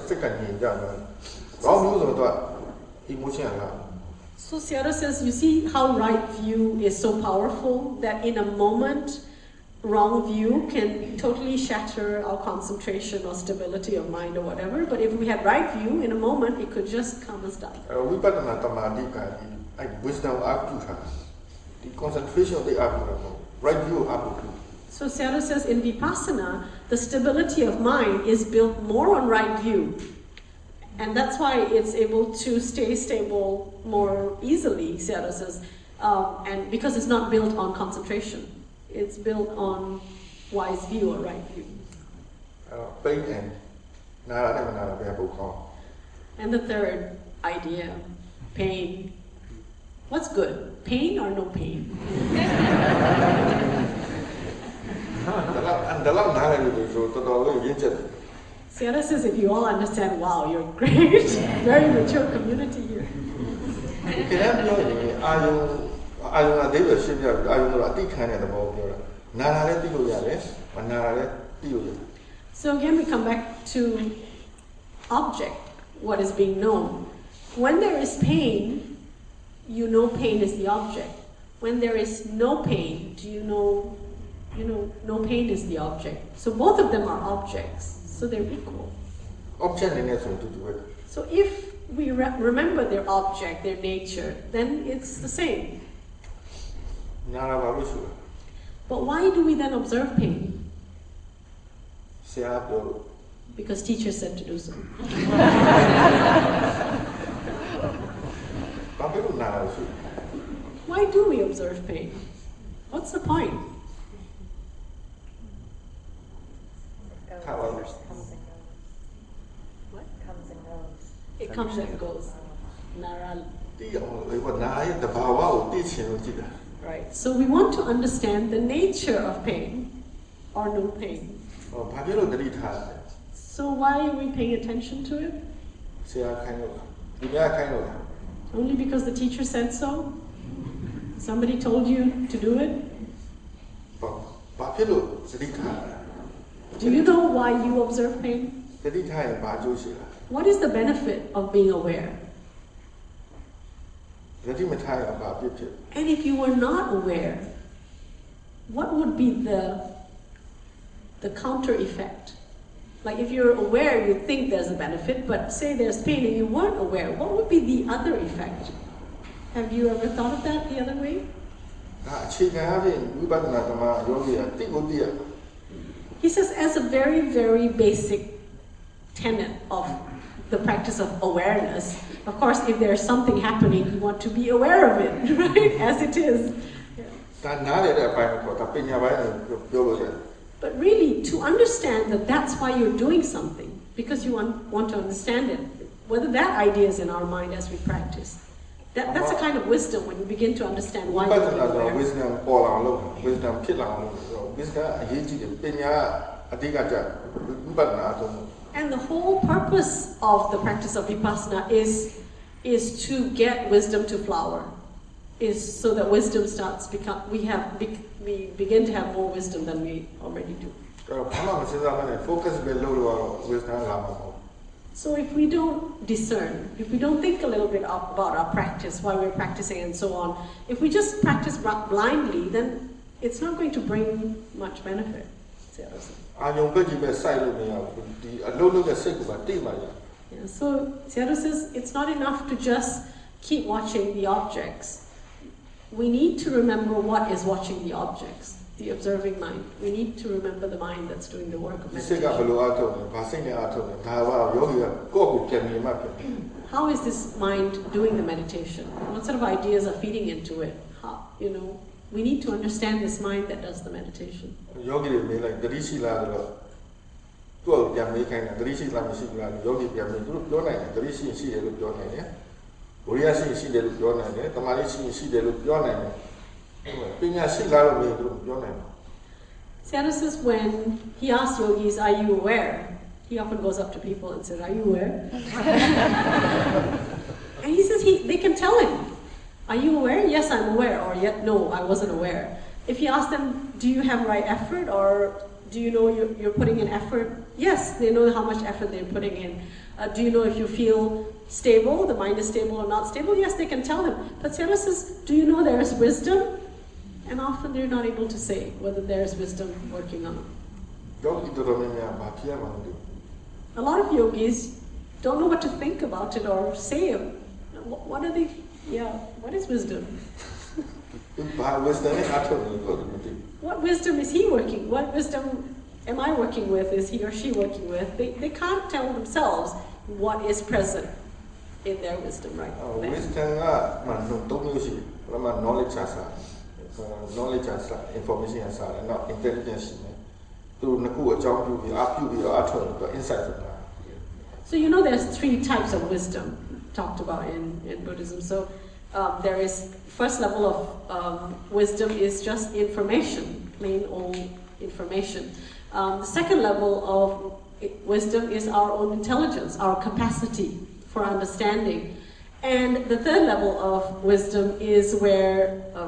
emotion. So Sayadaw says, you see how right view is so powerful that in a moment, wrong view can totally shatter our concentration or stability of mind or whatever. But if we had right view, in a moment, it could just calm us down. Wisdom the concentration of the right view. So Sayadaw says in Vipassana, the stability of mind is built more on right view. And that's why it's able to stay stable more easily, Sayadaw says, and because it's not built on concentration. It's built on wise view or right view. And the third idea, pain. What's good? Pain or no pain? Sayadaw says, if you all understand, wow, you're great. Very mature community here. So again, we come back to object, what is being known. When there is pain, you know pain is the object. When there is no pain, do you know no pain is the object. So both of them are objects, so they're equal. So if we remember their object, their nature, then it's the same. But why do we then observe pain? Because teacher said to do so. why do we observe pain? What's the point? What? Comes and goes. It comes and goes. Nara. ဒီအောင်လေဘာနာရဲ့တဘာဝကိုသိချင်လို့ကြည့်တာ Right. So we want to understand the nature of pain or no pain. ဟောဘာဖြစ်လို့တတိထားလဲ So why are we paying attention to it? ဆရာခိုင်းလို့ဒီများခိုင်းလို့ Only because the teacher said so? Somebody told you to do it? ဘာဖြစ်လို့တတိထား Do you know why you observe pain? တတိထားရင်ဘာကျိုးရှိလား What is the benefit of being aware? တတိမထားရင်ဘာဖြစ်ဖြစ် And if you were not aware, what would be the counter effect? Like if you're aware, you think there's a benefit, but say there's pain and you weren't aware, what would be the other effect? Have you ever thought of that the other way? ဒါအခြေခံအပြင်ဝိပဿနာဓမ္မယောဂီကတိကိုတိရ He says, as a very, very basic tenet of the practice of awareness, of course, if there's something happening, you want to be aware of it, right? As it is. ဒါနားရတဲ့အပိုင်းကိုဒါပညာပိုင်းကိုပြောလို့ရတယ် But really, to understand that that's why you're doing something, because you want to understand it, whether that idea is in our mind as we practice, that's a kind of wisdom when you begin to understand why ဝိပ you're ဿ being နာဆို aware. wisdom ပေါ်လာအောင်လုပ် wisdom ဖြစ်လာအောင်လုပ် wisdom အရေးကြီးတယ်ပညာအဓိကကြဝိပဿနာအဆုံး And the whole purpose of the practice of vipassana is to get wisdom to flower, is so that wisdom starts we begin to have more wisdom than we already do. အဲ့တော့ဘာမှမစဉ်းစားမနဲ့ focus ပဲလုပ်လို့တော့ wisdom လာမှာမဟုတ် So if we don't discern, if we don't think a little bit about our practice, why we're practicing and so on, if we just practice blindly, then it's not going to bring much benefit. အာယုံပဲကြီးပဲစိုက်လို့မရဘူးဒီအလုံးလုံးတဲ့စိတ်ကပါတိမှရ Yeah, so Sayadaw says it's not enough to just keep watching the objects. We need to remember what is watching the objects, the observing mind. We need to remember the mind that's doing the work of ဒီစိတ်ကဘယ် meditation. လိုအားထုတ်လဲဘာစိတ်နဲ့အားထုတ်လဲဒါကယောဂီကကိုယ့်ကိုပြန်မြင်မှဖြစ်တယ် How is this mind doing the meditation? What sort of ideas are feeding into it? How, we need to understand this mind that does the meditation. ယောဂီတွေမေးလိုက်တတိရှိလားဆိုတော့ကိုယ့်ကိုပြန်မေးခိုင်းတာတတိရှိလားမရှိဘူးလားယောဂီပြန်မေးသူတို့ပြောနိုင်တယ်တတိရှိတယ်လို့ပြောနိုင်တယ်ဝိရိယရှိတယ်လို့ပြောနိုင်တယ်တမာတိရှိတယ်လို့ပြောနိုင်တယ်ပညာရှိလားလို့မေးသူတို့ပြောနိုင်တယ် Sayadaw says when he asks yogis, are you aware? He often goes up to people and says, are you aware? And he says they can tell him, are you aware? Yes, I'm aware. Or yet, no, I wasn't aware. If you ask them, do you have right effort? Or do you know you're putting in effort? Yes, they know how much effort they're putting in. Do you know if you feel stable, the mind is stable or not stable? Yes, they can tell him. But Sayadaw says, do you know there is wisdom? And often they're not able to say whether there is wisdom working on them. ယောဂီတော်တော်များများဘာဖြစ်ရမှာလဲ A lot of yogis don't know what to think about it or say it. What are they? Yeah, what is wisdom? ဘာ wisdom နဲ့အားထုတ်နေလို့မသိ What wisdom is he working? What wisdom am I working with? Is he or she working with? They can't tell themselves what is present in their wisdom right there. wisdom ကမှသုံးမျိုးရှိတယ်ပထမ knowledge စာ knowledge စာ information စာနဲ့နောက် intelligence ရှိတယ်သူနှစ်ခုအကြောင်းပြုပြီးအားပြုပြီးအားထုတ်ပြီး insight ဆိုတာ So there's 3 types of wisdom talked about in Buddhism. So there is first level of wisdom is just information, plain old information. The second level of wisdom is our own intelligence, our capacity for understanding. And the third level of wisdom is where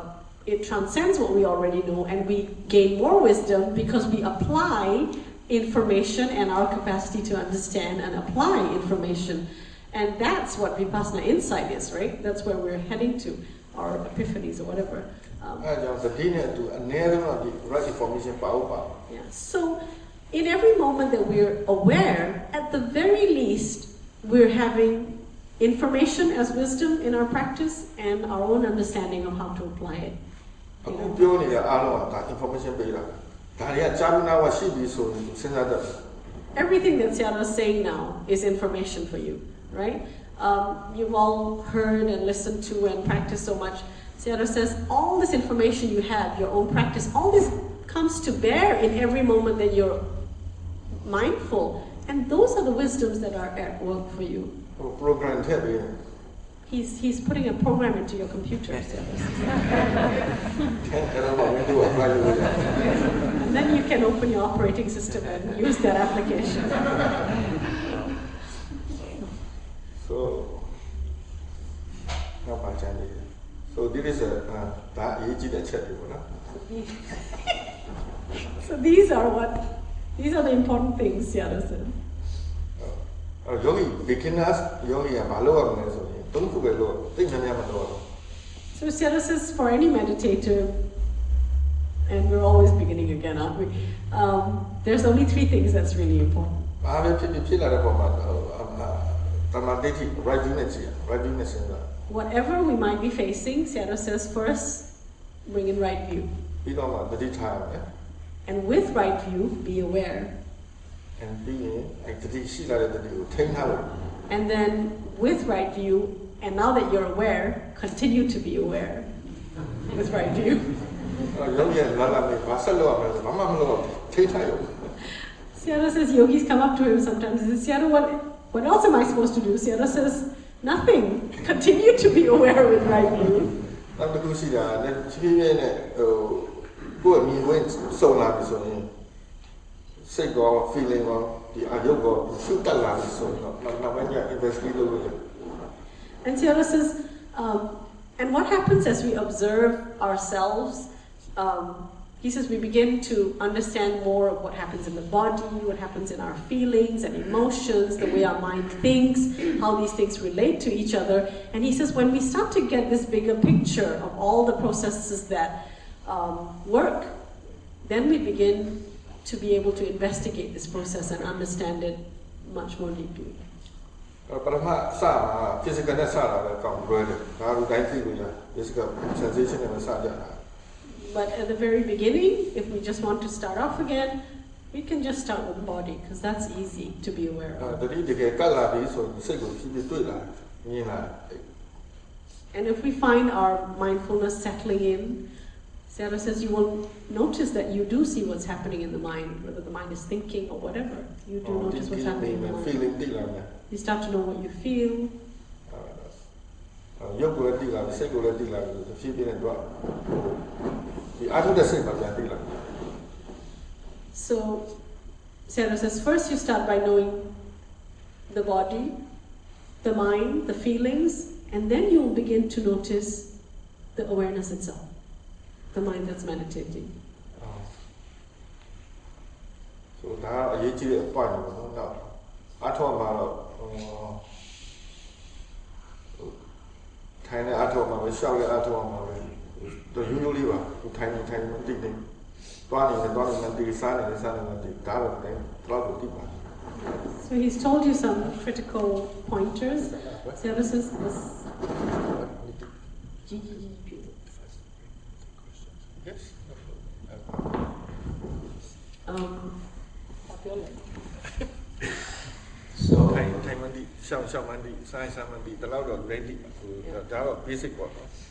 it transcends what we already know and we gain more wisdom because we apply information and our capacity to understand and apply information. And that's what Vipassana insight is, right? That's where we're heading to, our epiphanies or whatever. အဲကြောင့်သတိနဲ့သူအနည်းဆုံးဒီ right information ပါဖို့ပါ Yeah. So in every moment that we're aware, at the very least, we're having information as wisdom in our practice and our own understanding of how to apply it. အခုပြောနေတဲ့အားလုံးကဒါ information ပေးတာဒါတွေကကြာပြီးနောက်ရှိပြီဆိုရင်စဉ်းစားတတ် Everything that Sayadaw is saying now is information for you, right? You've all heard and listened to and practiced so much. Sayadaw says, all this information you have, your own practice, all this comes to bear in every moment that you're mindful. And those are the wisdoms that are at work for you. Program He's putting a program into your computer, Sayadaw says. And then you can open your operating system and use that application. So this is So these are the important things, Sayadaw said. So Sayadaw says for any meditator, and we're always beginning again, aren't we? There's only 3 things that's really important. Whatever we might be facing, Sayadaw says first, bring in right view. And with right view, be aware. And then with right view, and now that you're aware, continue to be aware with right view. Sayadaw says yogis come up to him sometimes and say, Sayadaw, what else am I supposed to do? Sayadaw says, nothing. Continue to be aware with right view. And Sayadaw says, and what happens as we observe ourselves? He says we begin to understand more of what happens in the body, what happens in our feelings and emotions, the way our mind thinks, how these things relate to each other. And he says when we start to get this bigger picture of all the processes that work, then we begin to be able to investigate this process and understand it much more deeply. But at the very beginning, if we just want to start off again, we can just start with the body, because that's easy to be aware of. And if we find our mindfulness settling in, Sayadaw says you will notice that you do see what's happening in the mind, whether the mind is thinking or whatever. You do notice what's happening in the mind. You start to know what you feel. So, Sayadaw says first you start by knowing the body, the mind, the feelings, and then you will begin to notice the awareness itself, the mind that's meditating. So that is a point. I told my tiny atom, we shout at atom, the usually tiny thing. So he's told you some critical pointers. Sayadaw says Yes. So basic what?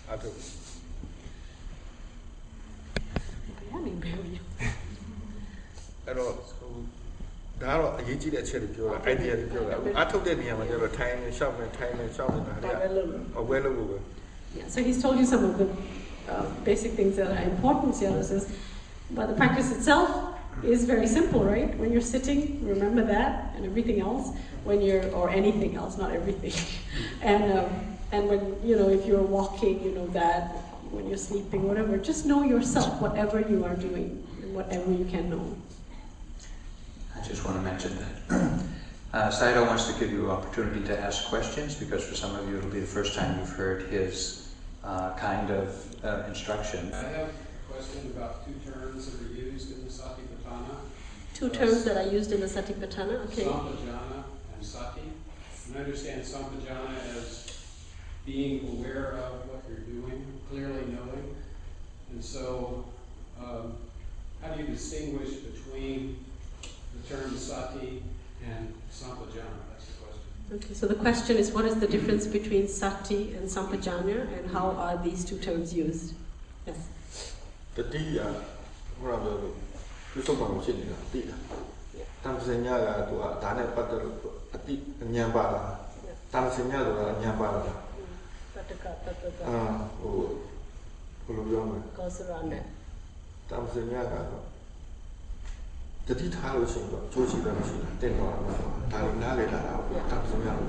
Yeah, so he's told you some of the basic things that are important, Sayadaw says, but the practice itself is very simple, right? When you're sitting, remember that, and everything else. When you're, or anything else, not everything. And when, if you're walking, you know that. When you're sleeping, whatever, just know yourself, whatever you are doing, and whatever you can know. I just want to mention that Sayadaw wants to give you an opportunity to ask questions, because for some of you it'll be the first time you've heard his kind of instruction. I have a question about 2 terms that are used in the Satipatthana. 2 terms that are used in the Satipatthana, okay. Sampajana and Sati. And I understand Sampajana as being aware of what you're doing, clearly knowing. And so, how do you distinguish between the term Sati and Sampajana? That's the question. Okay, so the question is, what is the difference between sati and sampajanya, and how are these two terms used? Yes. တတိယဟိုတော့သူစုံမှာဖြစ်နေတာတိတာတမ်စင်ညာကသူကဒါနဲ့ပတ်သက်လို့အတိအဉာဏ်ပါတာတမ်စင်ညာဆိုတာဉာဏ်ပါတာ Tattaka. ဟိုဘယ်လိုပြောမလဲ Kausarana. တမ်စင်ညာကတော့တတိထားလို့ရှိရင်တော့ကြိုးရှိတယ်မရှိတာတင်သွားတာဒါလည်းနားလေတာတမ်စင်ညာလို့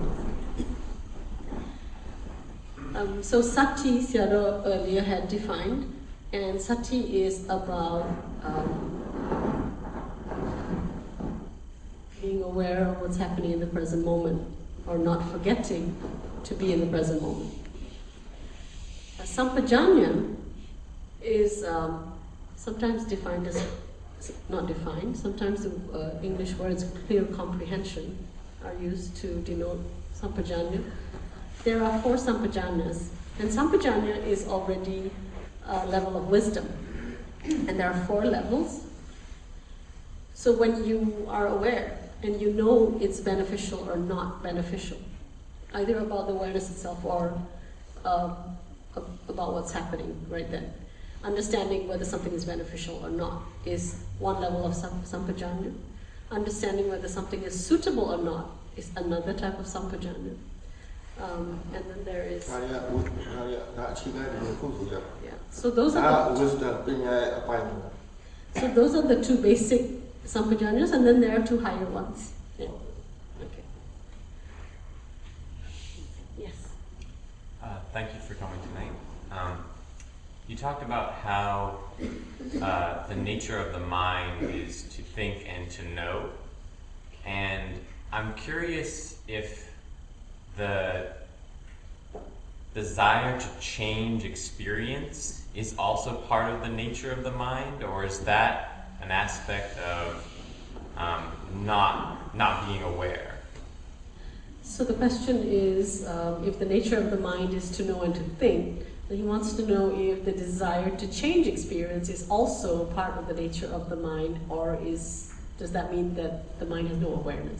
So sati, Sayadaw earlier had defined, and sati is about being aware of what's happening in the present moment, or not forgetting to be in the present moment. Sampajanya is sometimes defined as, not defined, sometimes the English words clear comprehension are used to denote sampajanya. There are 4 sampajanyas, and sampajanya is already a level of wisdom, and there are 4 levels. So when you are aware and you know it's beneficial or not beneficial, either about the awareness itself or about what's happening right then, understanding whether something is beneficial or not is one level of sampajanya. Understanding whether something is suitable or not is another type of sampajanya. And then there is... Yeah. So those are the 2 basic sampajanyas, and then there are 2 higher ones. Yeah. Okay. Yes. Thank you for coming tonight. You talked about how the nature of the mind is to think and to know, and I'm curious if the desire to change experience is also part of the nature of the mind, or is that an aspect of not being aware? So the question is, if the nature of the mind is to know and to think, then he wants to know if the desire to change experience is also part of the nature of the mind, or does that mean that the mind has no awareness?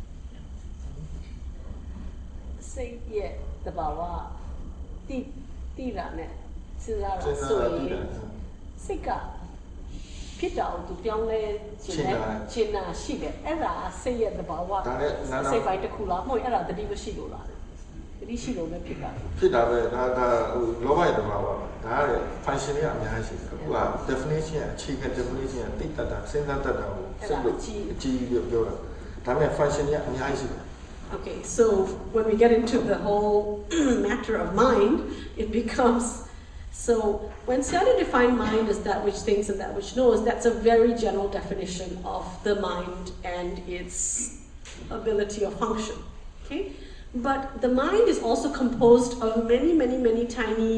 Say yeah, the bawa, tira ne, sinara soye, sika, pita tu tiang le, china shide, era say yeah the bawa, say by the kula, mo era the diva shilola. ဒီရှိလို့ပဲဖြစ်တာဖြစ်တာပဲဒါလောဘရဲ့တဘာဝပါဒါက function တွေအများကြီးရှိတယ်အခုက definition အခြေခံ definition တိတ်တတ်တာစဉ်းစားတတ်တာကိုစိတ်လို့အကြီးလို့ပြောတာဒါပေမဲ့ function တွေအများကြီးရှိတယ် Okay, so when we get into the whole matter of mind, it becomes so when Sayadaw defined mind as that which thinks and that which knows, that's a very general definition of the mind and its ability or function. Okay? But the mind is also composed of many, many, many tiny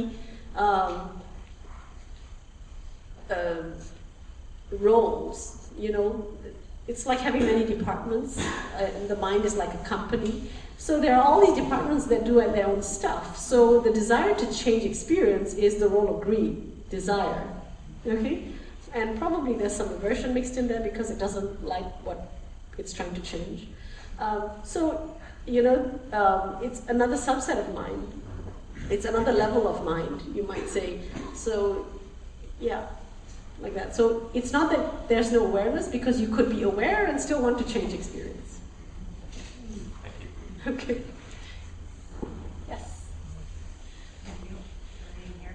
roles. You know, it's like having many departments. And the mind is like a company. So there are all these departments that do their own stuff. So the desire to change experience is the role of greed, desire. Okay? And probably there's some aversion mixed in there because it doesn't like what it's trying to change. You know, it's another subset of mind. It's another level of mind, you might say. So, yeah, like that. So it's not that there's no awareness, because you could be aware and still want to change experience. Thank you. Okay. Yes. Thank you for being here.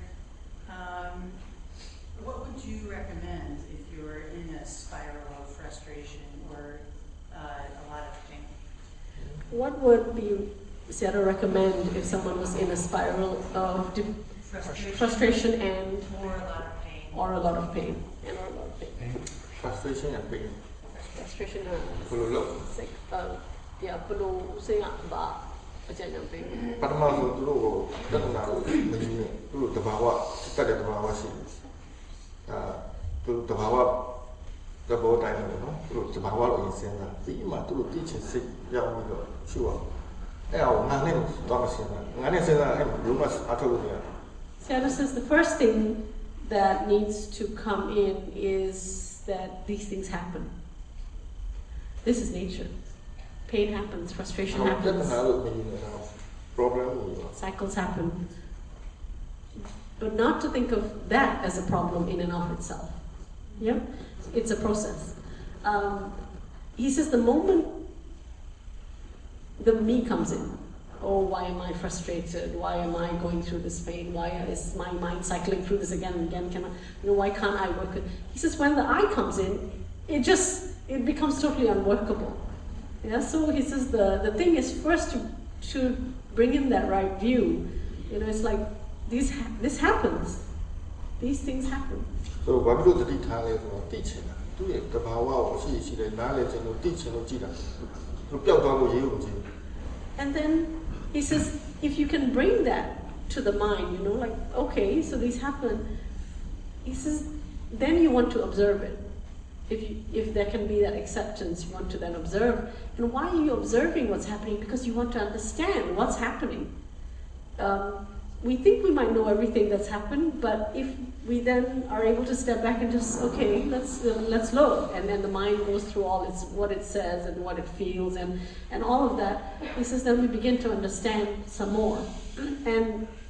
What would you recommend if you're in a spiral of frustration or a lot of pain? What would Sayadaw recommend if someone was in a spiral of frustration and or a lot of pain? Frustration and pain. Frustration and yeah, but saying about pain. ပထမဆုံးသူတို့ကိုတဏှာကိုမယူနဲ့သူတို့တဘာဝတက်တဲ့တဘာဝရှိတယ်သူတဘာဝသဘောတိုင်းလို့နော်သူတို့တဘာဝလို့ရင်စဉ်းစားပြီးမှသူတို့သိချင်စိတ်ရောက်ပြီးတော့ရှိအောင်အဲ့ဒါကိုငါနဲ့တော့မစဉ်းစားငါနဲ့စဉ်းစားအဲ့ဘယ်မှာအထောက်အကူရ Sayadaw says the first thing that needs to come in is that these things happen. This is nature. pain happens, frustration ပြဿ happens, နာလို့မမြင်နေတာ problem ကြီးပါ cycles happen. But not to think of that as a problem in and of itself. Yeah? It's a process. He says the moment the me comes in, oh, why am I frustrated? Why am I going through this pain? Why is my mind cycling through this again and again? Why can't I work it? He says when the I comes in, it becomes totally unworkable. Yeah, so he says the thing is first to bring in that right view. It's like this happens. These things happen. so ဘာဖြစ်လို့တတိထားလဲဆိုတော့သိချင်တာသူ့ရဲ့တဘာဝကိုအရှိရှိလေးနားလည်ချင်လို့သိချင်လို့ကြည့်တာသူပျောက်သွားလို့ရေးဖို့ကြည့် And then he says, if you can bring that to the mind, like, okay, so these happen, he says, then you want to observe it. If there can be that acceptance, you want to then observe. And why are you observing what's happening? Because you want to understand what's happening. We think we might know everything that's happened, but if we then are able to step back and just, okay, let's look, and then the mind goes through all what it says and what it feels and all of that. He says then we begin to understand some more. And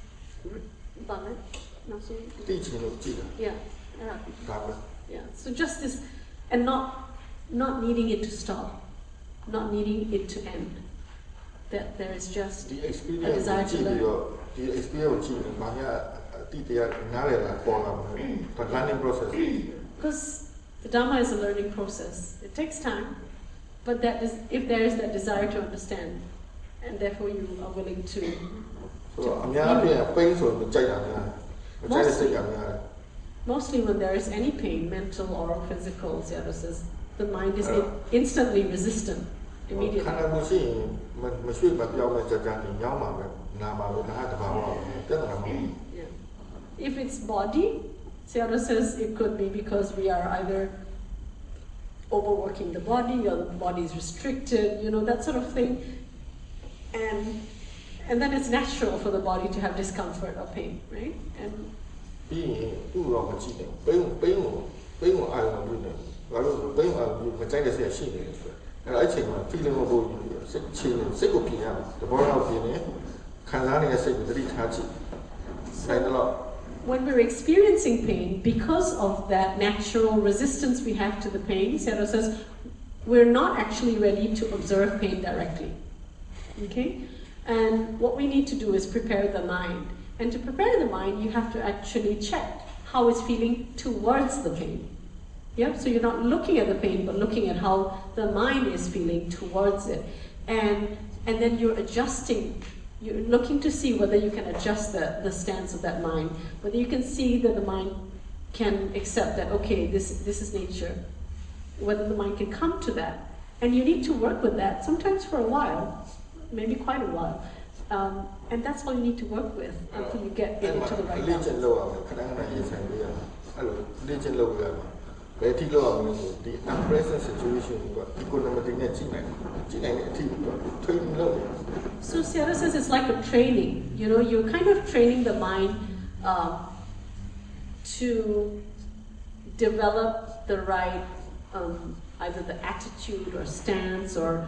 သိချင်လို့ကြည့်တာ yeah, ဒါပဲ yeah. So just this, and not needing it to stop, not needing it to end. That there is just ဒီ a experience desire ကြ to ည့်ပြီး learn. တော့ဒီ experience ကိုကြည့်ရင်ဘာများအတိတရားနားလည်လာပေါ်လာမှာဒါ learning process Because the Dhamma is a learning process. It takes time, but if there is that desire to understand, and therefore you are willing to. ဆိုတော့အများအားဖြင့်ပိန်းဆိုရင်ကြိုက်တာများမကြိုက်တဲ့စိတ်ကများတယ် Mostly when there is any pain, mental or physical, Sayadaw says, the mind is instantly resistant, ခ immediately. န္ဓာကိုယ်ရှိရင်မရွှေ့မပြောင်းမဲ့ကြကြနေညောင်းမှာပဲနာမှာပဲဒါကတဘာဝပြဿနာမဟုတ်ဘူး Yeah. If it's body, Sayadaw says it could be because we are either overworking the body or the body is restricted, that sort of thing. And then it's natural for the body to have discomfort or pain, right? And ပြီးရင်သူ့တော့မကြည့်နဲ့ပိန်းကိုအာရုံပြုနေဘာလို့ပိန်းအာရုံပြုမကြိုက်တဲ့စိတ်ရှိနေတယ်ဆိုတော့အဲ့ချိန်မှာ feeling ကိုပို့ပြီးစိတ်ချင်းစိတ်ကိုပြင်ရမယ်တဘောတော့ပြင်နေခံစားနေတဲ့စိတ်ကိုသတိထားကြည့်နိုင်တော့ when we're experiencing pain, because of that natural resistance we have to the pain, Sayadaw says, we're not actually ready to observe pain directly. Okay? And what we need to do is prepare the mind. And to prepare the mind, you have to actually check how it's feeling towards the pain. Yeah? So you're not looking at the pain, but looking at how the mind is feeling towards it. And then you're adjusting. You're looking to see whether you can adjust the stance of that mind, whether you can see that the mind can accept that, okay, this is nature, whether the mind can come to that. And you need to work with that, sometimes for a while, maybe quite a while. And that's all you need to work with until you get into the right လေ့ကျင့် balance. လုပ်အောင်ခဏခဏရေးဆိုင်ပေးရမယ်အဲ့လိုလေ့ကျင့်လုပ်ရမယ်ဘယ်ထိလုပ်အောင်လဲဆိုဒီ unpresent situation က economic နဲ့ကြည့်နိုင်တဲ့အထိထွေးလို့ So Sayadaw says it's like a training. You're kind of training the mind to develop the right either the attitude or stance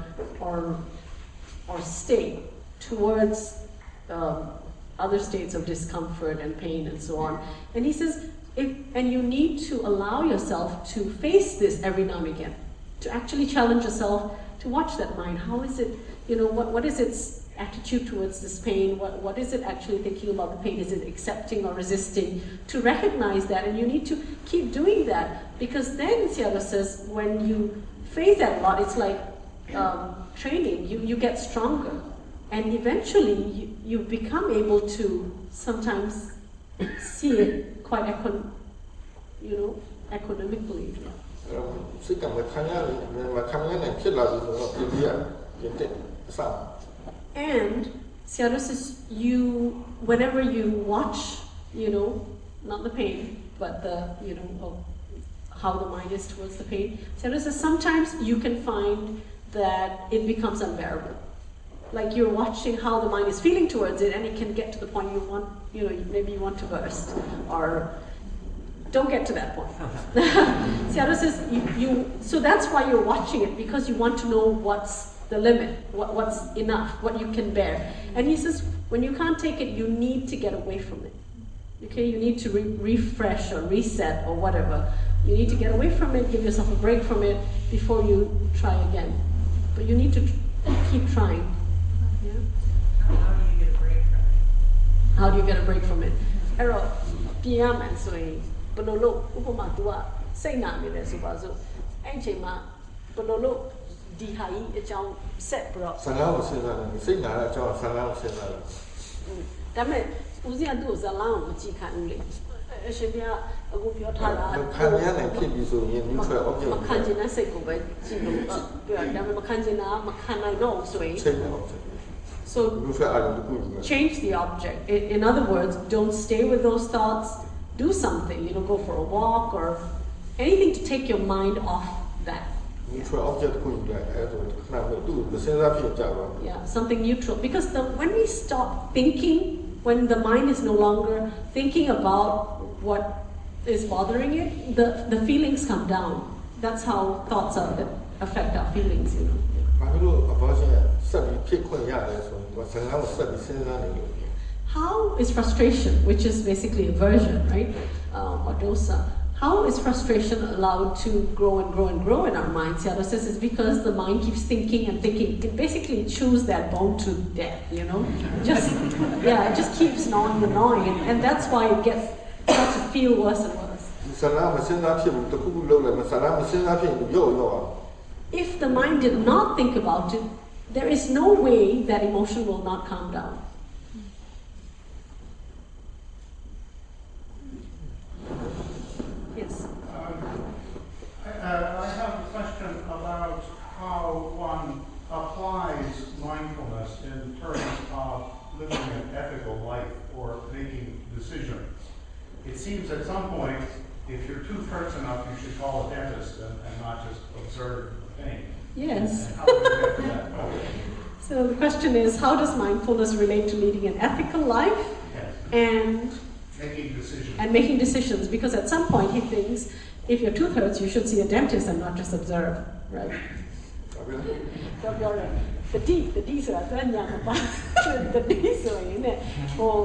or state towards other states of discomfort and pain and so on. And he says, and you need to allow yourself to face this every now and again, to actually challenge yourself to watch that mind. How is it, what is its attitude towards this pain? What is it actually thinking about the pain? Is it accepting or resisting? To recognize that, and you need to keep doing that, because then Sayadaw says, when you face that a lot, it's like training. You get stronger, and eventually you become able to sometimes see it quite economically. စိတ်ကမခံရနိုင်ဖြစ်လာပြီဆိုတော့ပြပြပြင်တဲ့အစ And Sayadaw says, whenever you watch, not the pain, but of how the mind is towards the pain, Sayadaw says sometimes you can find that it becomes unbearable. Like you're watching how the mind is feeling towards it, and it can get to the point maybe you want to burst, or don't get to that point. Sayadaw says so that's why you're watching it, because you want to know what's the limit, what's enough, what you can bear. And he says, when you can't take it, you need to get away from it. Okay, you need to refresh or reset or whatever. You need to get away from it, give yourself a break from it before you try again. But you need to keep trying. Yeah? How do you get a break from it? How do you get a break from it? အဲ့တော့ပြင်ရမယ်ဆိုရင်ဘယ်လိုလုပ်ဥပမာ तू ကစိတ်နာနေတယ်ဆိုပါစို့အဲ့အချိန်မှာဘယ်လိုလုပ်ဒီဟာကြီးအကြောင်းဆက်ပြီးတော့ဆန္ဒကိုစဉ်းစားတယ်စိတ်နာတဲ့အကြောင်းဆန္ဒကိုစဉ်းစားတယ်ဒါပေမဲ့ဦးဇင်းကသူ့ကိုဇလန်းကိုမကြည့်ခံဘူးလေအရှင်ဘုရားအခုပြောထားတာခံရနိုင်ဖြစ်ပြီးဆိုရင် neutral object မခံကျင်တဲ့စိတ်ကိုပဲကြည့်လို့ပြောဒါပေမဲ့မခံကျင်တာမခံနိုင်တော့ဘူးဆိုရင် change the object so neutral အရင်တခု change the object. In other words, don't stay with those thoughts. Do something. Go for a walk or anything to take your mind off that. neutral object တခုယူလိုက်အဲဆိုခဏပဲသူ့ကိုစဉ်းစားဖြစ်ကြပါ Yeah, something neutral. Because when we stop thinking, when the mind is no longer thinking about what is bothering it, the feelings come down. That's how thoughts affect our feelings. ဘာလို့အဘောရှင်ဆက်ပြီးဖြစ်ခွင့်ရတယ်ဆိုရင်သူကဇလန်းကိုဆက်ပြီးစဉ်းစားနေလို့ How is frustration, which is basically aversion, right? Or dosa. How is frustration allowed to grow and grow and grow in our minds? Sayadaw says it's because the mind keeps thinking and thinking. It basically chews that bone to death, it just keeps gnawing and gnawing, and that's why it starts to feel worse and worse. ဇလန်းမစဉ်းစားဖြစ်ဘူးတခုခုလုပ်လိုက်မှဇလန်းမစဉ်းစားဖြစ်ရင်ရော့အောင် If the mind did not think about it, there is no way that emotion will not calm down. Yes. I have a question about how one applies mindfulness in terms of living an ethical life or making decisions. It seems at some point, if you're two-thirds enough, you should call a dentist and not just observe the pain. Yes. And how do you get to that point? So the question is, how does mindfulness relate to leading an ethical life Yes. and Making decisions. Because at some point he thinks, if you're two-thirds, you should see a dentist and not just observe, right? The D ဆိုတာတွန်းညာမပါ the D ဆိုရင်ねဟို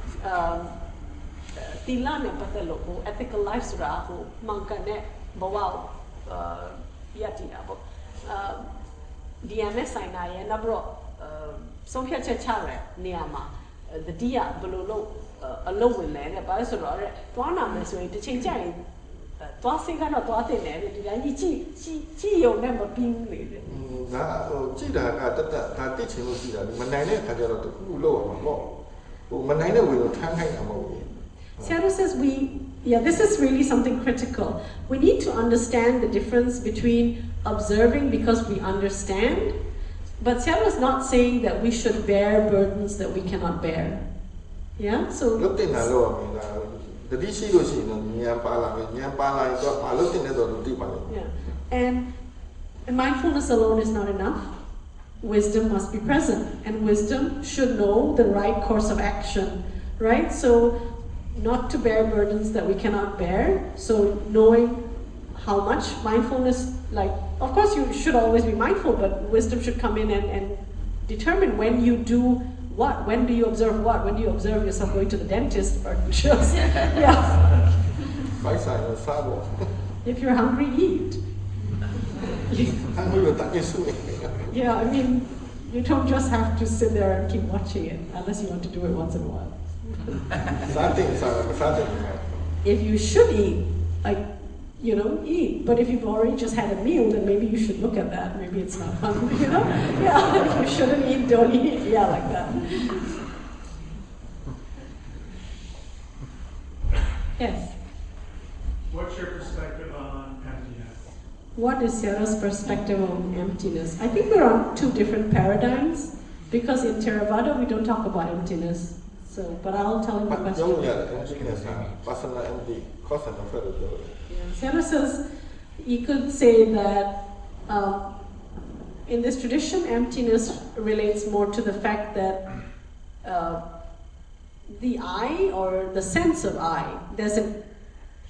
တီလာနဲ့ပတ်သက်လို့ဟို ethical life ဆိုတာဟိုမှန်ကန်တဲ့ဘဝကိုရည်တည်တာပေါ့ဒီအနဲ့ဆိုင်တာရဲ့နောက်ပြီးတော့ဆုံးဖြတ်ချက်ချရတဲ့နေရာမှာ the D ကဘယ်လိုလုပ်အလုပ်ဝင်လဲတဲ့ဘာလို့ဆိုတော့တွားနာမယ်ဆိုရင်တစ်ချိန်ကြာရင်တွားစိတ်ကတော့တွားတင်တယ်ဒီတိုင်းကြည့်ရုံနဲ့မပြီးဘူးလေငါဟိုကြည့်တာကတက်ဒါတိချင်လို့ကြည့်တာမနိုင်တဲ့အခါကျတော့တခုခုလုပ်အောင်ပေါ့ဟိုမနိုင်တဲ့ဝင်ကိုထမ်းခိုင်းတာမဟုတ်ဘူး Sayadaw says this is really something critical. We need to understand the difference between observing because we understand, but Sayadaw is not saying that we should bear burdens that we cannot bear. Yeah, so လုပ်တင်တာလို့အမြင်တာတတိရှိလို့ရှိရင်ဉာဏ်ပါလာမယ်ဉာဏ်ပါလာရင်တော့မလုပ်တင်တဲ့တော့လူသိပါလိမ့်မယ် Yeah, and mindfulness alone is not enough. Wisdom must be present, and wisdom should know the right course of action, right? So not to bear burdens that we cannot bear. So knowing how much mindfulness, of course you should always be mindful, but wisdom should come in and determine when you do what. When do you observe what? When do you observe yourself going to the dentist or just, If you're hungry, eat. Yeah, I mean, you don't just have to sit there and keep watching it, unless you want to do it once in a while. If you should eat, eat. But if you've already just had a meal, then maybe you should look at that. Maybe it's not hungry, Yeah, if you shouldn't eat, don't eat. Yeah, like that. Yes. What's your perspective on emptiness? What is Sayadaw's perspective on emptiness? I think we're on two different paradigms, because in Theravada we don't talk about emptiness. So, but I'll tell you the question. Personal empty, cause and effect. Sayadaw says you could say that in this tradition, emptiness relates more to the fact that the I, or the sense of I,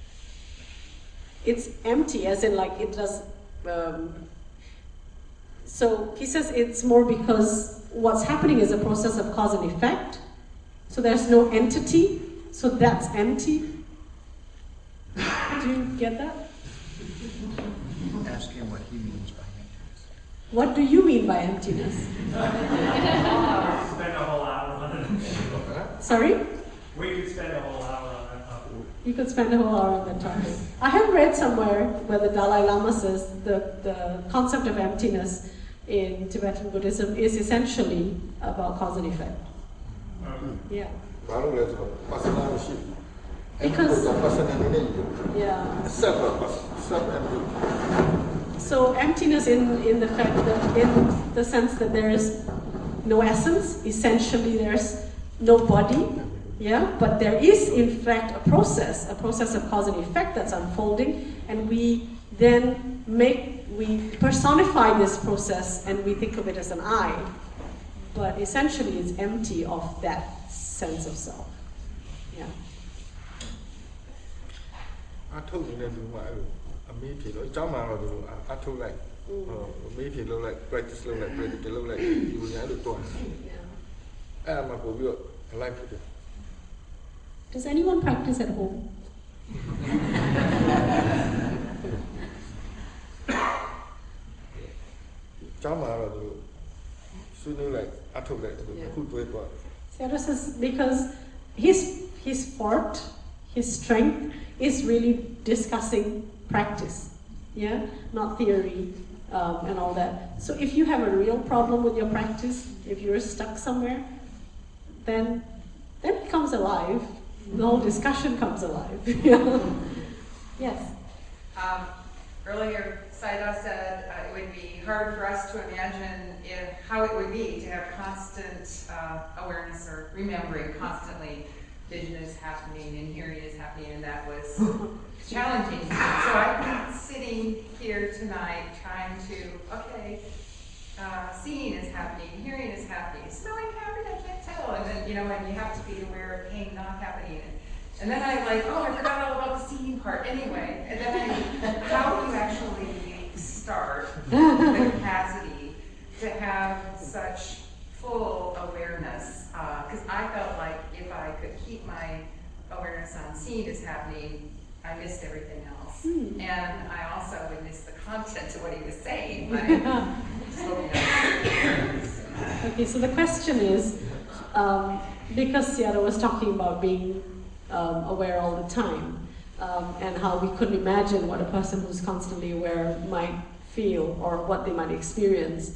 it's empty, as in it does. So he says it's more because what's happening is a process of cause and effect. So there's no entity, so that's empty. Do you get that? Ask him what he means by emptiness. What do you mean by emptiness? Spend a whole hour on it. Sorry? We could spend a whole hour on that topic. You could spend a whole hour on that topic. I have read somewhere where the Dalai Lama says the concept of emptiness in Tibetan Buddhism is essentially about cause and effect. Yeah. Because yeah. So emptiness in the fact that in the sense that there is no essence, essentially there's no body, yeah, but there is in fact a process of cause and effect that's unfolding, and we then we personify this process and we think of it as an I, but essentially it's empty of that sense of self. Yeah. I told you that I made it. I told like, made it like practice like you have to do. I'm a good life. Does anyone practice at home? Sayadaw says because his forte, his strength is really discussing practice, yeah, not theory and all that. So if you have a real problem with your practice, if you're stuck somewhere, then it comes alive. The whole discussion comes alive. Yes. Earlier, Sayadaw said it would be hard for us to imagine how it would be to have constant awareness or remembering constantly vision is happening and hearing is happening, and that was challenging. So I've been sitting here tonight trying to, seeing is happening, hearing is happening, smelling happening, I can't tell. And then, and you have to be aware of pain not happening. And then I I forgot all about the seeing part anyway. And then how do you actually start the capacity to have such full awareness? Because I felt like if I could keep my awareness on seeing is happening, I missed everything else. And I also would miss the content of what he was saying. Okay, so the question is, because Sayadaw was talking about being aware all the time, and how we couldn't imagine what a person who's constantly aware might feel or what they might experience.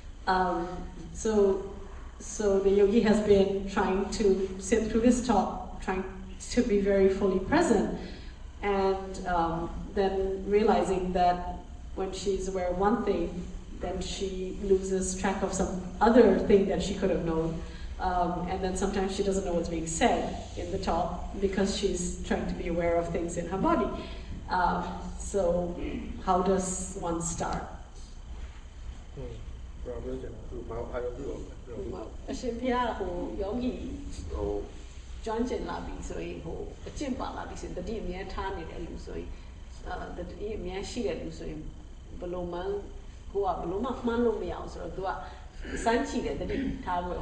So the yogi has been trying to sit through this talk, trying to be very fully present, and then realizing that when she's aware of one thing, then she loses track of some other thing that she could have known. And then sometimes she doesn't know what's being said in the talk because she's trying to be aware of things in her body. So how does one start? အရှင်ဘုရားယောဂီကျွမ်းကျင်လာပြီဆိုရင်အကျင့်ပါလာပြီဆိုရင်တတိအမြဲထားနေတဲ့လူဆိုရင်တတိအမြဲရှိတဲ့လူဆိုရင်ဘလို့မှကိုကဘလို့မှမှန်းလို့မရအောင်ဆိုတော့ तू ကစမ်းကြည့်တယ်တတိထားဖို့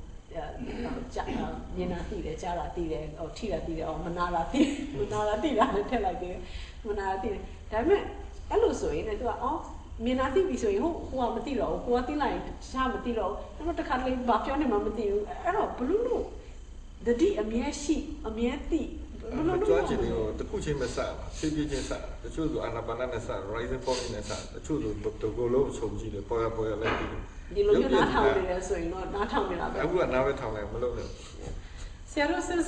မြင်တာသိတယ်ကြားတာသိတယ်ထိတာသိတယ်မနာတာသိတာနဲ့ထည့်လိုက်တယ်မနာတာသိတယ်ဒါပေမဲ့အဲ့လိုဆိုရင် तू ကမြင်တာသိပြီဆိုရင်ဟိုကမသိတော့ဘူးကိုကသိလိုက်ရင်ရှားမသိတော့ဘူးနောက်တစ်ခါတလေဘာပြောနေမှမသိဘူးအဲ့တော့ဘလို့တတိအမြဲရှိအမြဲသိဘလို့ကျွမ်းကျင်တယ်တခုချင်းမစပါဖြည်းဖြည်းချင်းစတချို့ဆိုအာနာပါနနဲ့စ rising point နဲ့စတချို့ဆိုတကူလုံးခြုံကြည့်တယ်ပေါ်ရလိုက်ပြီးဒီလိုမျိုးနားထောင်နေတယ်ဆိုရင်တော့နားထောင်နေတာပဲအခုကနားပဲထောင်လိုက်မလုပ်နဲ့ Sayadaw says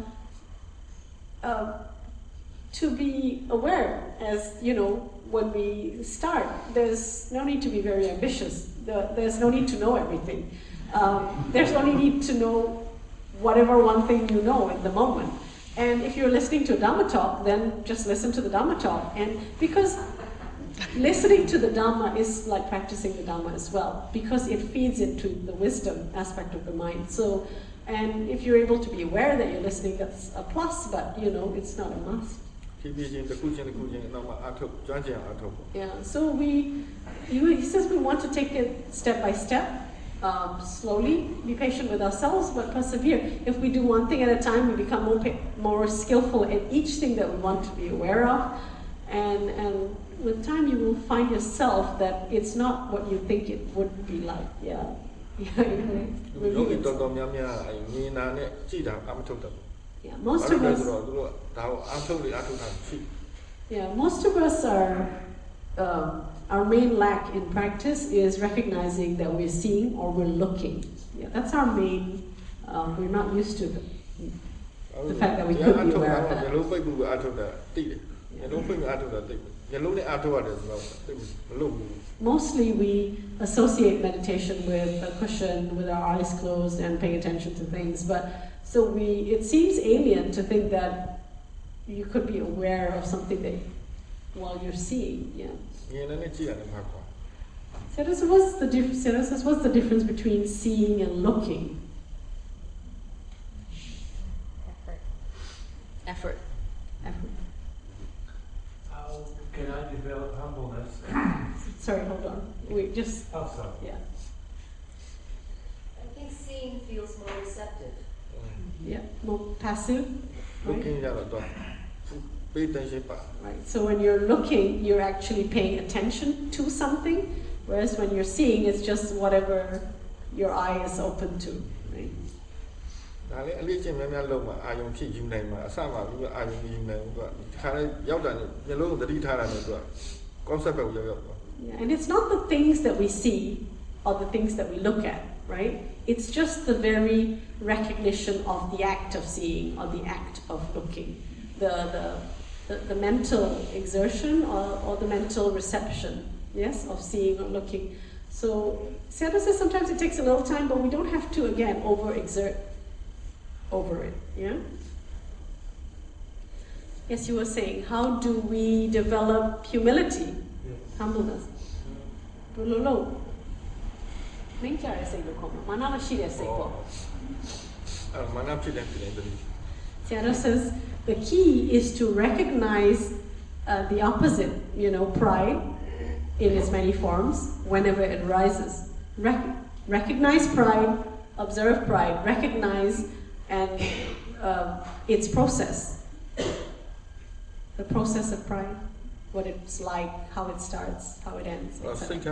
to be aware, as you know, when we start, there's no need to be very ambitious. There's no need to know everything. There's only need to know whatever one thing you know in the moment. And if you're listening to a Dhamma talk, then just listen to the Dhamma talk. And because listening to the Dhamma is like practicing the Dhamma as well, because it feeds into the wisdom aspect of the mind. So, and if you're able to be aware that you're listening, that's a plus, but it's not a must. Yeah, so he says we want to take it step by step, slowly, be patient with ourselves, but persevere. If we do one thing at a time, we become more skillful at each thing that we want to be aware of, and with time you will find yourself that it's not what you think it would be like. Yeah. Yeah, most of us are, our main lack in practice is recognizing that we're seeing or we're looking. Yeah, that's our main, we're not used to the fact that we could be aware of that. Mostly we associate meditation with a cushion, with our eyes closed and paying attention to things, but so it seems alien to think that you could be aware of something that while you're seeing. Yeah. So what's the difference between seeing and looking? Effort. How can I develop humbleness? Sorry, hold on. Wait, just. Oh, sorry. Yeah. I think seeing feels more receptive. Yeah, more passive. Right? Right. So when you're looking, you're actually paying attention to something, whereas when you're seeing, it's just whatever your eye is open to. Right? Yeah, and it's not the things that we see or the things that we look at, right? It's just the very recognition of the act of seeing or the act of looking, the mental exertion or the mental reception, yes, of seeing or looking. So Sayadaw says sometimes it takes a little time, but we don't have to, again, overexert over it, yeah? Yes, you were saying, how do we develop humility, humbleness? Sayadaw says the key is to recognize the opposite, pride in its many forms whenever it arises. Recognize pride, observe pride, recognize and its process. The process of pride, what it's like, how it starts, how it ends, etc.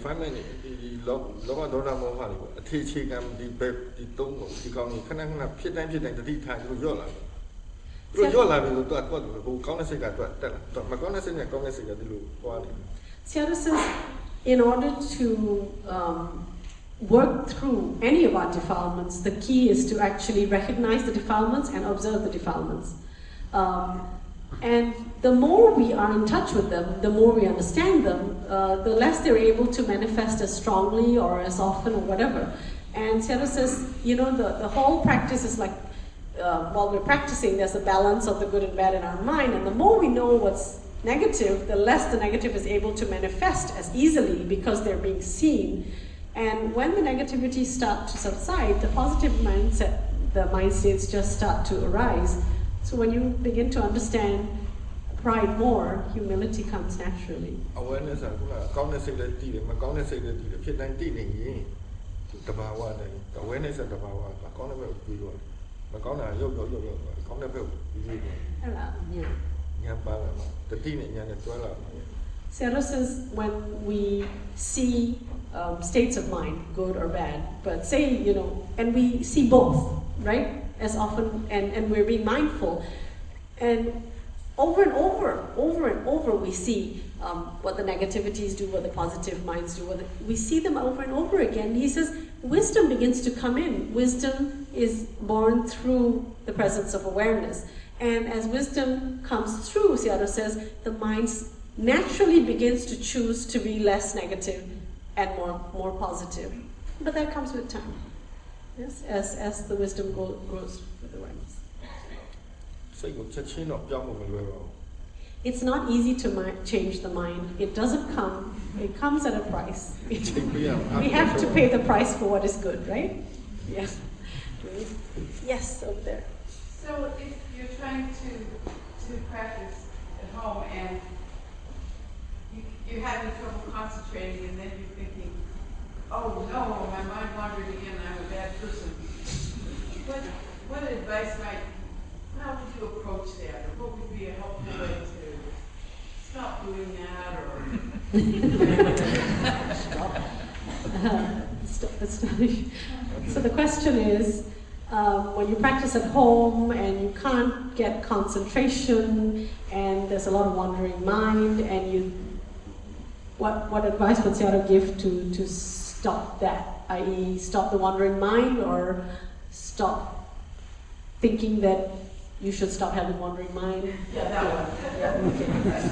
Sayadaw says, in order to work through any of our defilements, the key is to actually recognize the defilements and observe the defilements. And the more we are in touch with them, the more we understand them, the less they're able to manifest as strongly or as often or whatever. And Sayadaw says, the whole practice is like, while we're practicing, there's a balance of the good and bad in our mind, and the more we know what's negative, the less the negative is able to manifest as easily because they're being seen. And when the negativity starts to subside, the positive mindset, the mind states just start to arise. So when you begin to understand pride more, humility comes naturally. Awareness Sayadaw says when we see states of mind, good or bad, but say, and we see both, right? As often, and we're being mindful. And over and over, we see what the negativities do, what the positive minds do. We see them over and over again. He says wisdom begins to come in. Wisdom is born through the presence of awareness. And as wisdom comes through, Sayadaw says, the mind naturally begins to choose to be less negative and more positive. But that comes with time. Yes, as the wisdom grows with awareness. It's not easy to change the mind. It doesn't come. It comes at a price. We have to pay the price for what is good, right? Yes. Yes, over there. So if you're trying to practice home and you're having trouble concentrating, and then you're thinking, oh no, my mind wandered again, I'm a bad person. What advice how would you approach that? Or what would be a helpful way to stop doing that, or So the question is, when you practice at home and you can't get concentration and there's a lot of wandering mind, and what advice would Sayadaw give to stop that? I.e., stop the wandering mind, or stop thinking that you should stop having wandering mind? Yeah, that one. Yeah, okay.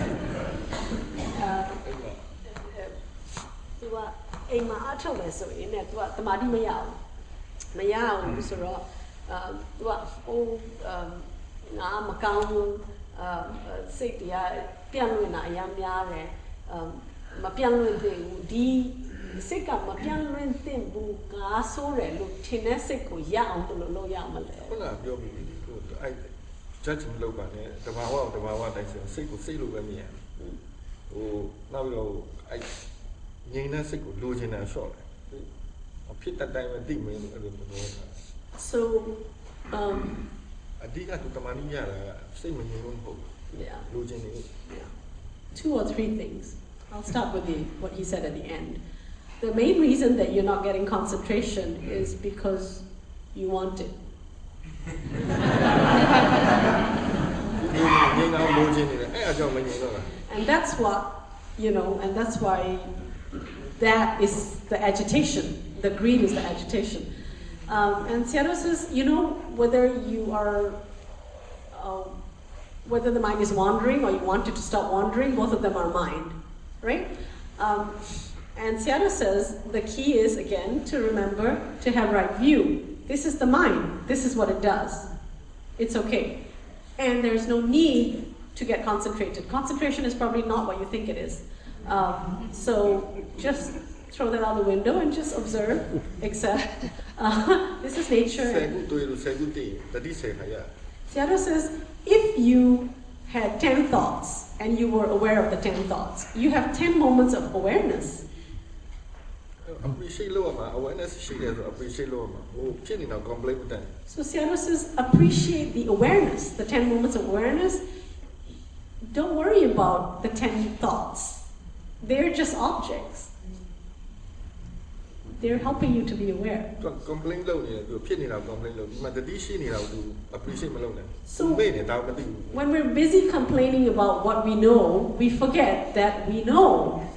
သူကအိမ်မှာအထုတ်မယ်ဆိုရင်ねသူကတမာတိမရဘူးဆိုတော့သူကငါမကောင်းဘူးစိတ်တရားပြန့်လွင့်တာအများများတယ်မပြန့်လွင့်သင့်ဘူးဒီစိတ်ကမပြန့်လွင့်သင့်ဘူးငါဆိုးတယ်လို့ထင်တဲ့စိတ်ကိုရအောင်ဘယ်လိုလုပ်ရမလဲဟုတ်လားပြောပြီးပြီအဲ့ judge မလုပ်ပါနဲ့တဘာဝတိုင်းစိတ်ကိုစိတ်လိုပဲမြင်ရဟိုနောက်ပြီးတော့အဲ့ငြိမ်တဲ့စိတ်ကိုလိုချင်တာရှော့တယ်ဖြစ်တဲ့တိုင်းပဲသိမင်းလို့အဲ့လိုပြောတာ So အဓိကသူတမာတိရတာစိတ်မငြိမ်လို့မဟုတ်လိုချင်နေ 2 or 3 things. I'll start with what he said at the end. The main reason that you're not getting concentration is because you want it. And that's what, and that's why that is the agitation. The greed is the agitation. And Sayadaw says, whether you are, whether the mind is wandering or you want it to stop wandering, both of them are mind, right? And Sayadaw says the key is, again, to remember to have right view. This is the mind. This is what it does. It's okay. And there's no need to get concentrated. Concentration is probably not what you think it is. So just throw that out the window and just observe, accept. This is nature. Sayadaw says, if you had 10 thoughts and you were aware of the 10 thoughts, you have 10 moments of awareness. So Sayadaw says, appreciate the awareness, the 10 moments of awareness. Don't worry about the 10 thoughts. They're just objects. They're helping you to be aware. So when we're busy complaining about what we know, we forget that we know.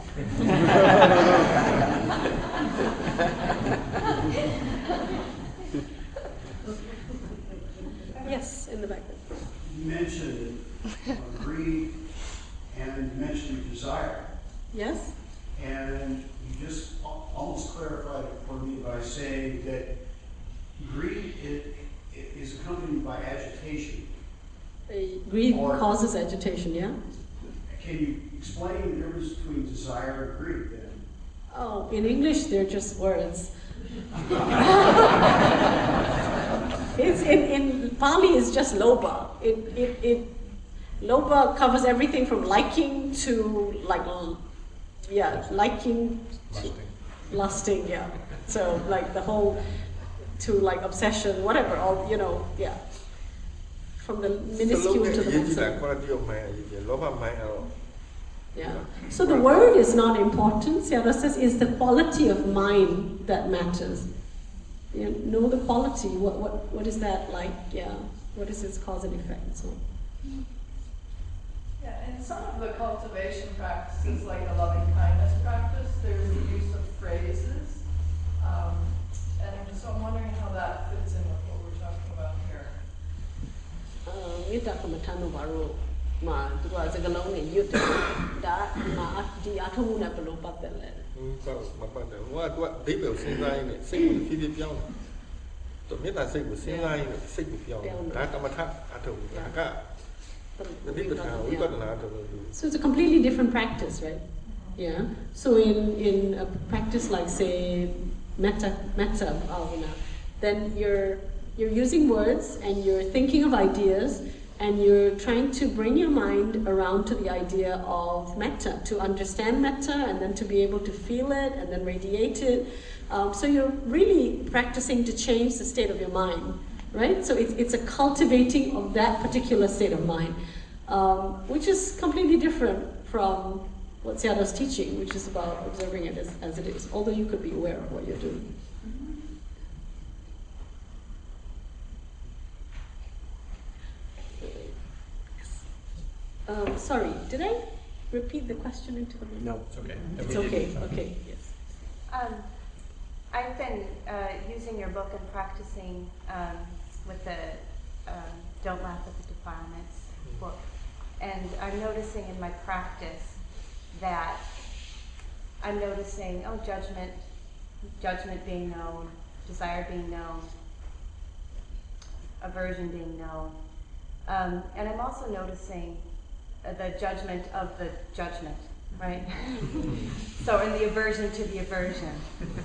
Yes, in the back. You mentioned greed and you mentioned desire. Yes. And you just almost clarified it for me by saying that greed is accompanied by agitation. Greed causes agitation, yeah? Can you explain the difference between desire and greed then? Oh, in English, they're just words. In Pali, it's just lobha. Lobha covers everything from liking to liking, lusting, yeah. So the whole to obsession, whatever, all from the minuscule to the maximum. Yeah. So the word is not important. Sayadaw says it's the quality of mind that matters. Know the quality. What is that like? Yeah. What is its cause and effect? So. Yeah, in some of the cultivation practices, like the loving kindness practice, there's the use of phrases. And so I'm wondering how that fits in with what we're talking about here. So it's a completely different practice, right? Yeah. So in a practice like, say, metta bhavana, then you're using words and you're thinking of ideas and you're trying to bring your mind around to the idea of metta, to understand metta, and then to be able to feel it and then radiate it. So you're really practicing to change the state of your mind, right? So it's a cultivating of that particular state of mind, which is completely different from what Sayadaw's teaching, which is about observing it as it is, although you could be aware of what you're doing. Sorry, did I repeat the question into the mic? No, it's okay. It's okay, okay, yes. I've been using your book and practicing with the Don't Laugh at the Defilements book. And I'm noticing in my practice that I'm noticing, judgment being known, desire being known, aversion being known. And I'm also noticing the judgment of the judgment, right? So in the aversion to the aversion.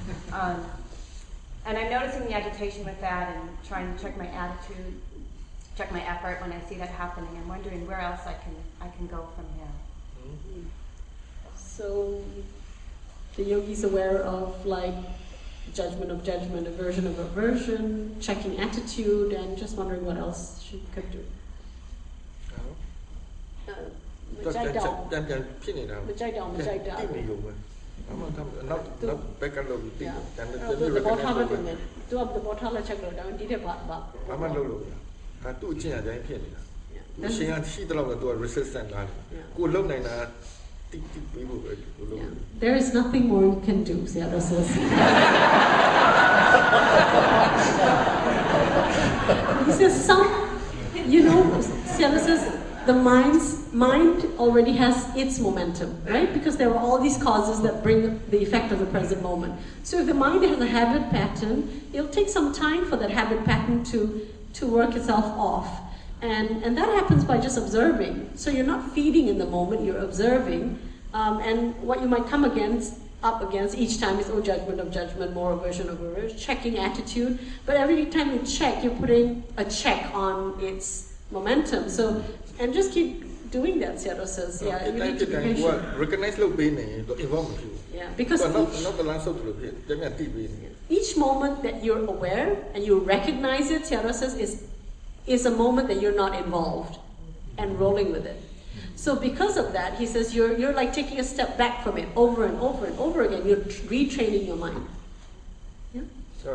And I'm noticing the agitation with that and trying to check my attitude, check my effort when I see that happening. I'm wondering where else I can go from here. So the yogi's aware of like judgment of judgment, aversion of aversion, checking attitude, and just wondering what else she could do. မကြိုက်တော့ဖြစ်နေတာမကြိုက်တော့တိနေလို့ပဲအမှန်တမ်းနောက်ဘက်ကလို့ပြီးတယ်တန်တယ်ဘောထားပဲပြင်တယ်သူကဘောထားလက်ချက်လို့ဒါဒီတဲ့ဘာမှမလုပ်လို့ဒါသူ့အကျင့်အတိုင်းဖြစ်နေတာအရှင်ကရှိတဲ့လောက်တော့သူက resistant လာတယ်ကိုလုံနိုင်တာတိပြီးဖို့ပဲလို့ There is nothing more you can do, Sayadaw says. He says Sayadaw says the mind already has its momentum, right? Because there are all these causes that bring the effect of the present moment. So if the mind has a habit pattern, it'll take some time for that habit pattern to work itself off. And that happens by just observing. So you're not feeding in the moment, you're observing. And what you might come up against each time is judgment of judgment, more aversion of aversion, checking attitude. But every time you check, you're putting a check on its momentum. So, and just keep doing that, Sayadaw says. Yeah, you need to be patient. Recognize involve yeah, because each moment that you're aware and you recognize it, Sayadaw says, is a moment that you're not involved and rolling with it. So because of that, he says you're like taking a step back from it over and over and over again. You're retraining your mind. Yeah? So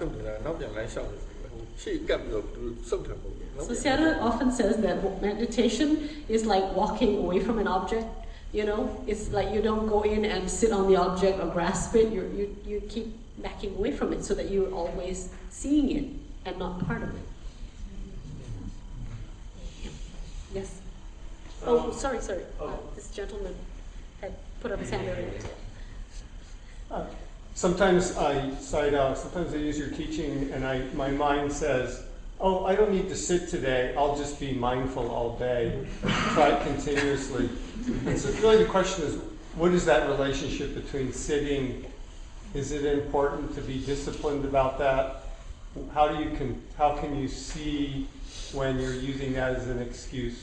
Sayadaw often says that meditation is like walking away from an object. It's like you don't go in and sit on the object or grasp it. You keep backing away from it so that you're always seeing it and not part of it. Yes. Sorry. This gentleman had put up his hand earlier. Sometimes sometimes I use your teaching and my mind says, I don't need to sit today, I'll just be mindful all day, try it continuously. And so really the question is, what is that relationship between sitting? Is it important to be disciplined about that? How can you see when you're using that as an excuse?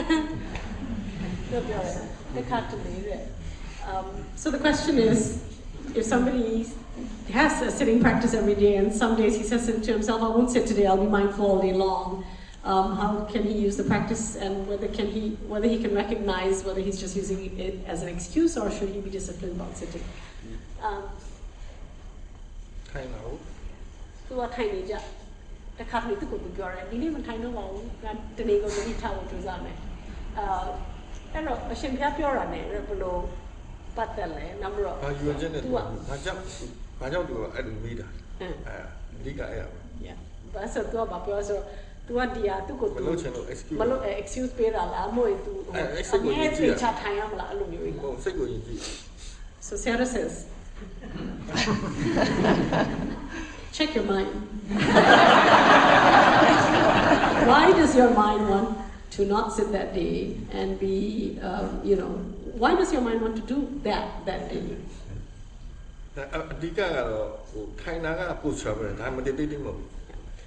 So the question is, if somebody has a sitting practice every day and some days he says to himself, I won't sit today, I'll be mindful all day long, how can he use the practice and whether he can recognize whether he's just using it as an excuse or should he be disciplined about sitting? So Sayadaw says, check your mind. Why does your mind want to not sit that day and be, why does your mind want to do that day?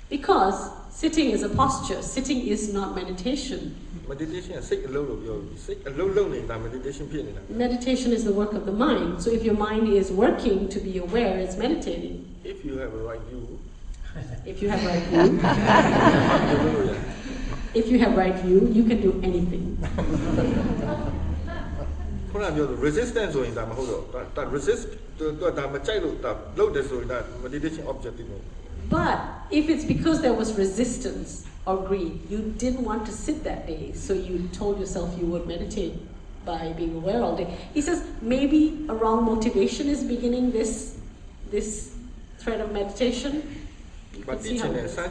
Because sitting is a posture. Sitting is not meditation. meditation စိတ်အလုံးလို့ပြောပြီးစိတ်အလုံးလုံးနေတာ meditation ဖြစ်နေတာ Meditation is the work of the mind. So if your mind is working to be aware, it's meditating. if you have a right view If you have right view, if you have right view, you can do anything. ခုနပြောလို့ resistance ဆိုရင်ဒါမဟုတ်တော့ဒါ resist ဒါမကြိုက်လို့ဒါလုပ်တယ်ဆိုရင်ဒါ meditation objective မဟုတ် But if it's because there was resistance or greed, you didn't want to sit that day, so you told yourself you would meditate by being aware all day. He says maybe a wrong motivation is beginning this thread of meditation. You can see how it is.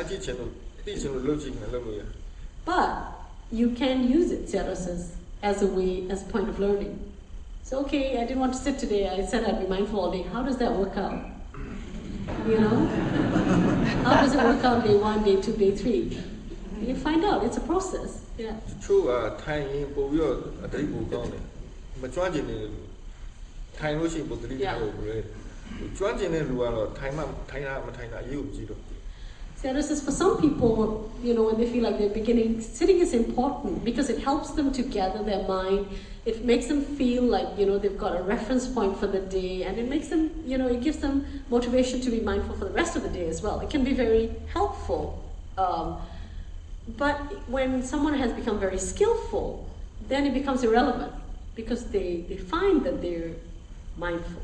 But you can use it, Sayadaw says, as a way, as a point of learning. So okay, I didn't want to sit today, I said I'd be mindful all day. How does that work out? You know? How does it work out day 1, day 2, day 3? You find out, it's a process. Yeah. ချို့ထိုင်ရင်ပို့ပြီးတော့အတိတ်ကိုကောင်းတယ်မကျွမ်းကျင်နေတယ်ထိုင်လို့ရှိရင်ပို့တတိထားလို့ပဲကျွမ်းကျင်တဲ့လူကတော့ထိုင်တာမထိုင်တာအရေးကိုကြည့်တော့ Sayadaw says for some people, you know, when they feel like they're beginning, sitting is important because it helps them to gather their mind. It makes them feel like, you know, they've got a reference point for the day, and it makes them, you know, it gives them motivation to be mindful for the rest of the day as well. It can be very helpful. But when someone has become very skillful, then it becomes irrelevant because they find that they're mindful.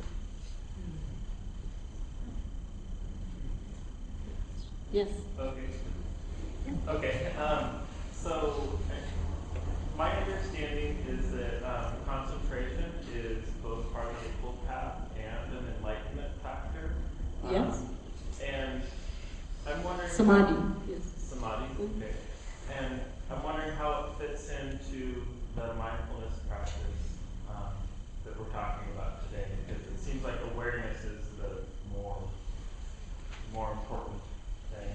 Yes. Okay. So my understanding is that concentration is both part of the full path and an enlightenment factor. Yes. And I'm wondering. Samadhi. Yes. Samadhi. Okay. And I'm wondering how it fits into the mindfulness practice that we're talking about today, because it seems like awareness is the more important thing.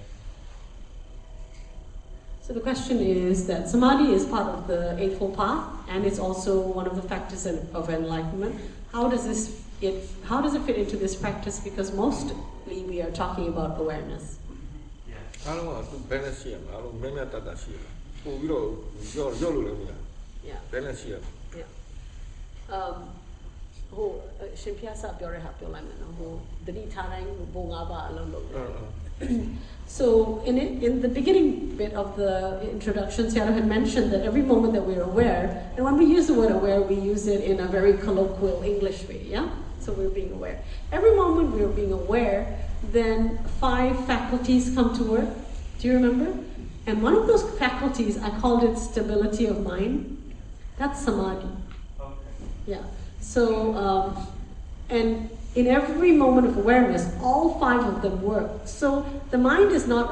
So the question is that samadhi is part of the Eightfold Path, and it's also one of the factors of enlightenment. How does it fit into this practice? Because mostly we are talking about awareness. အားလုံးကသူ balance ရှိရမှာအားလုံးမြတ်မြတ်တတ်ရှိရပို့ပြီးတော့ရော့လို့လည်းမရ Yeah. balance ရှိရ Yeah. ဟိုရှင်ဖျားစာပြောတဲ့ဟာပြောလိုက်မယ်နော်ဟိုတတိထားတိုင်းဘုံ၅ပါးအလုံးလုံး So in the beginning bit of the introduction, Sayadaw had mentioned that every moment that we're aware, and when we use the word aware, we use it in a very colloquial English way, yeah? So we're being aware. Every moment we're being aware, then 5 faculties come to work. Do you remember? And one of those faculties, I called it stability of mind. That's samadhi. Okay. Yeah. So, and in every moment of awareness, all 5 of them work. So the mind is not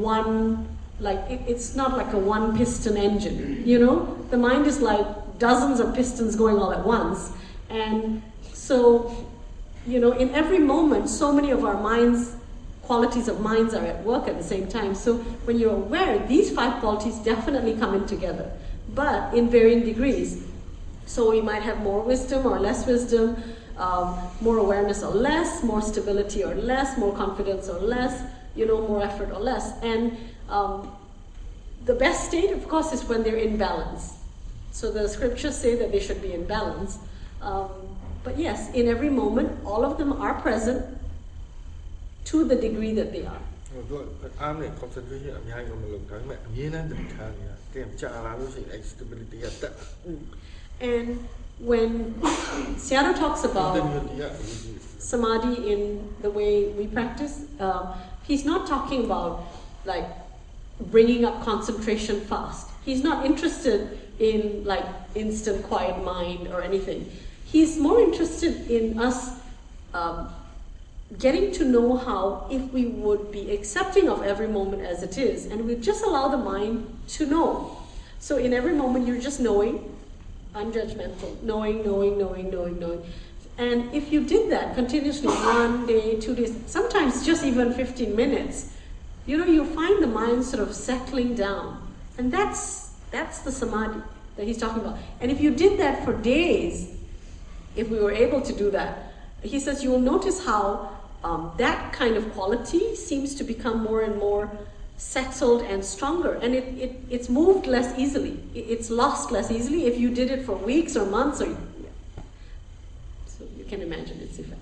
it's not like a one piston engine, you know? The mind is like dozens of pistons going all at once. And so, you know, in every moment, so many of our qualities of minds are at work at the same time. So when you're aware, these 5 qualities definitely come in together, but in varying degrees. So we might have more wisdom or less wisdom, more awareness or less, more stability or less, more confidence or less, you know, more effort or less. And the best state, of course, is when they're in balance. So the scriptures say that they should be in balance. But yes, in every moment, all of them are present to the degree that they are. အားနဲ့ concentration အများကြီးမလုပ်ဒါပေမဲ့အမြဲတမ်းတတိထားနေတာတင်ကြာလာလို့ရှိရင် stability ကတက် And when Sayadaw talks about samadhi in the way we practice, he's not talking about like bringing up concentration fast. He's not interested in like instant quiet mind or anything. He's more interested in us getting to know how, if we would be accepting of every moment as it is, and we just allow the mind to know. So in every moment you're just knowing, unjudgmental, knowing. And if you did that continuously, 1 day, 2 days, sometimes just even 15 minutes, you know, you find the mind sort of settling down. And that's the samadhi that he's talking about. And if you did that for days, if we were able to do that, he says you will notice how that kind of quality seems to become more and more settled and stronger, and it's moved less easily. It's lost less easily if you did it for weeks or months, or so you can imagine its effect.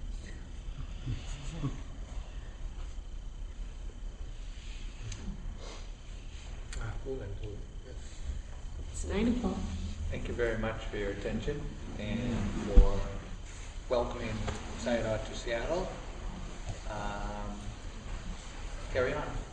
It's 9 o'clock. Thank you very much for your attention and for welcoming Sayadaw to Seattle. Carry on.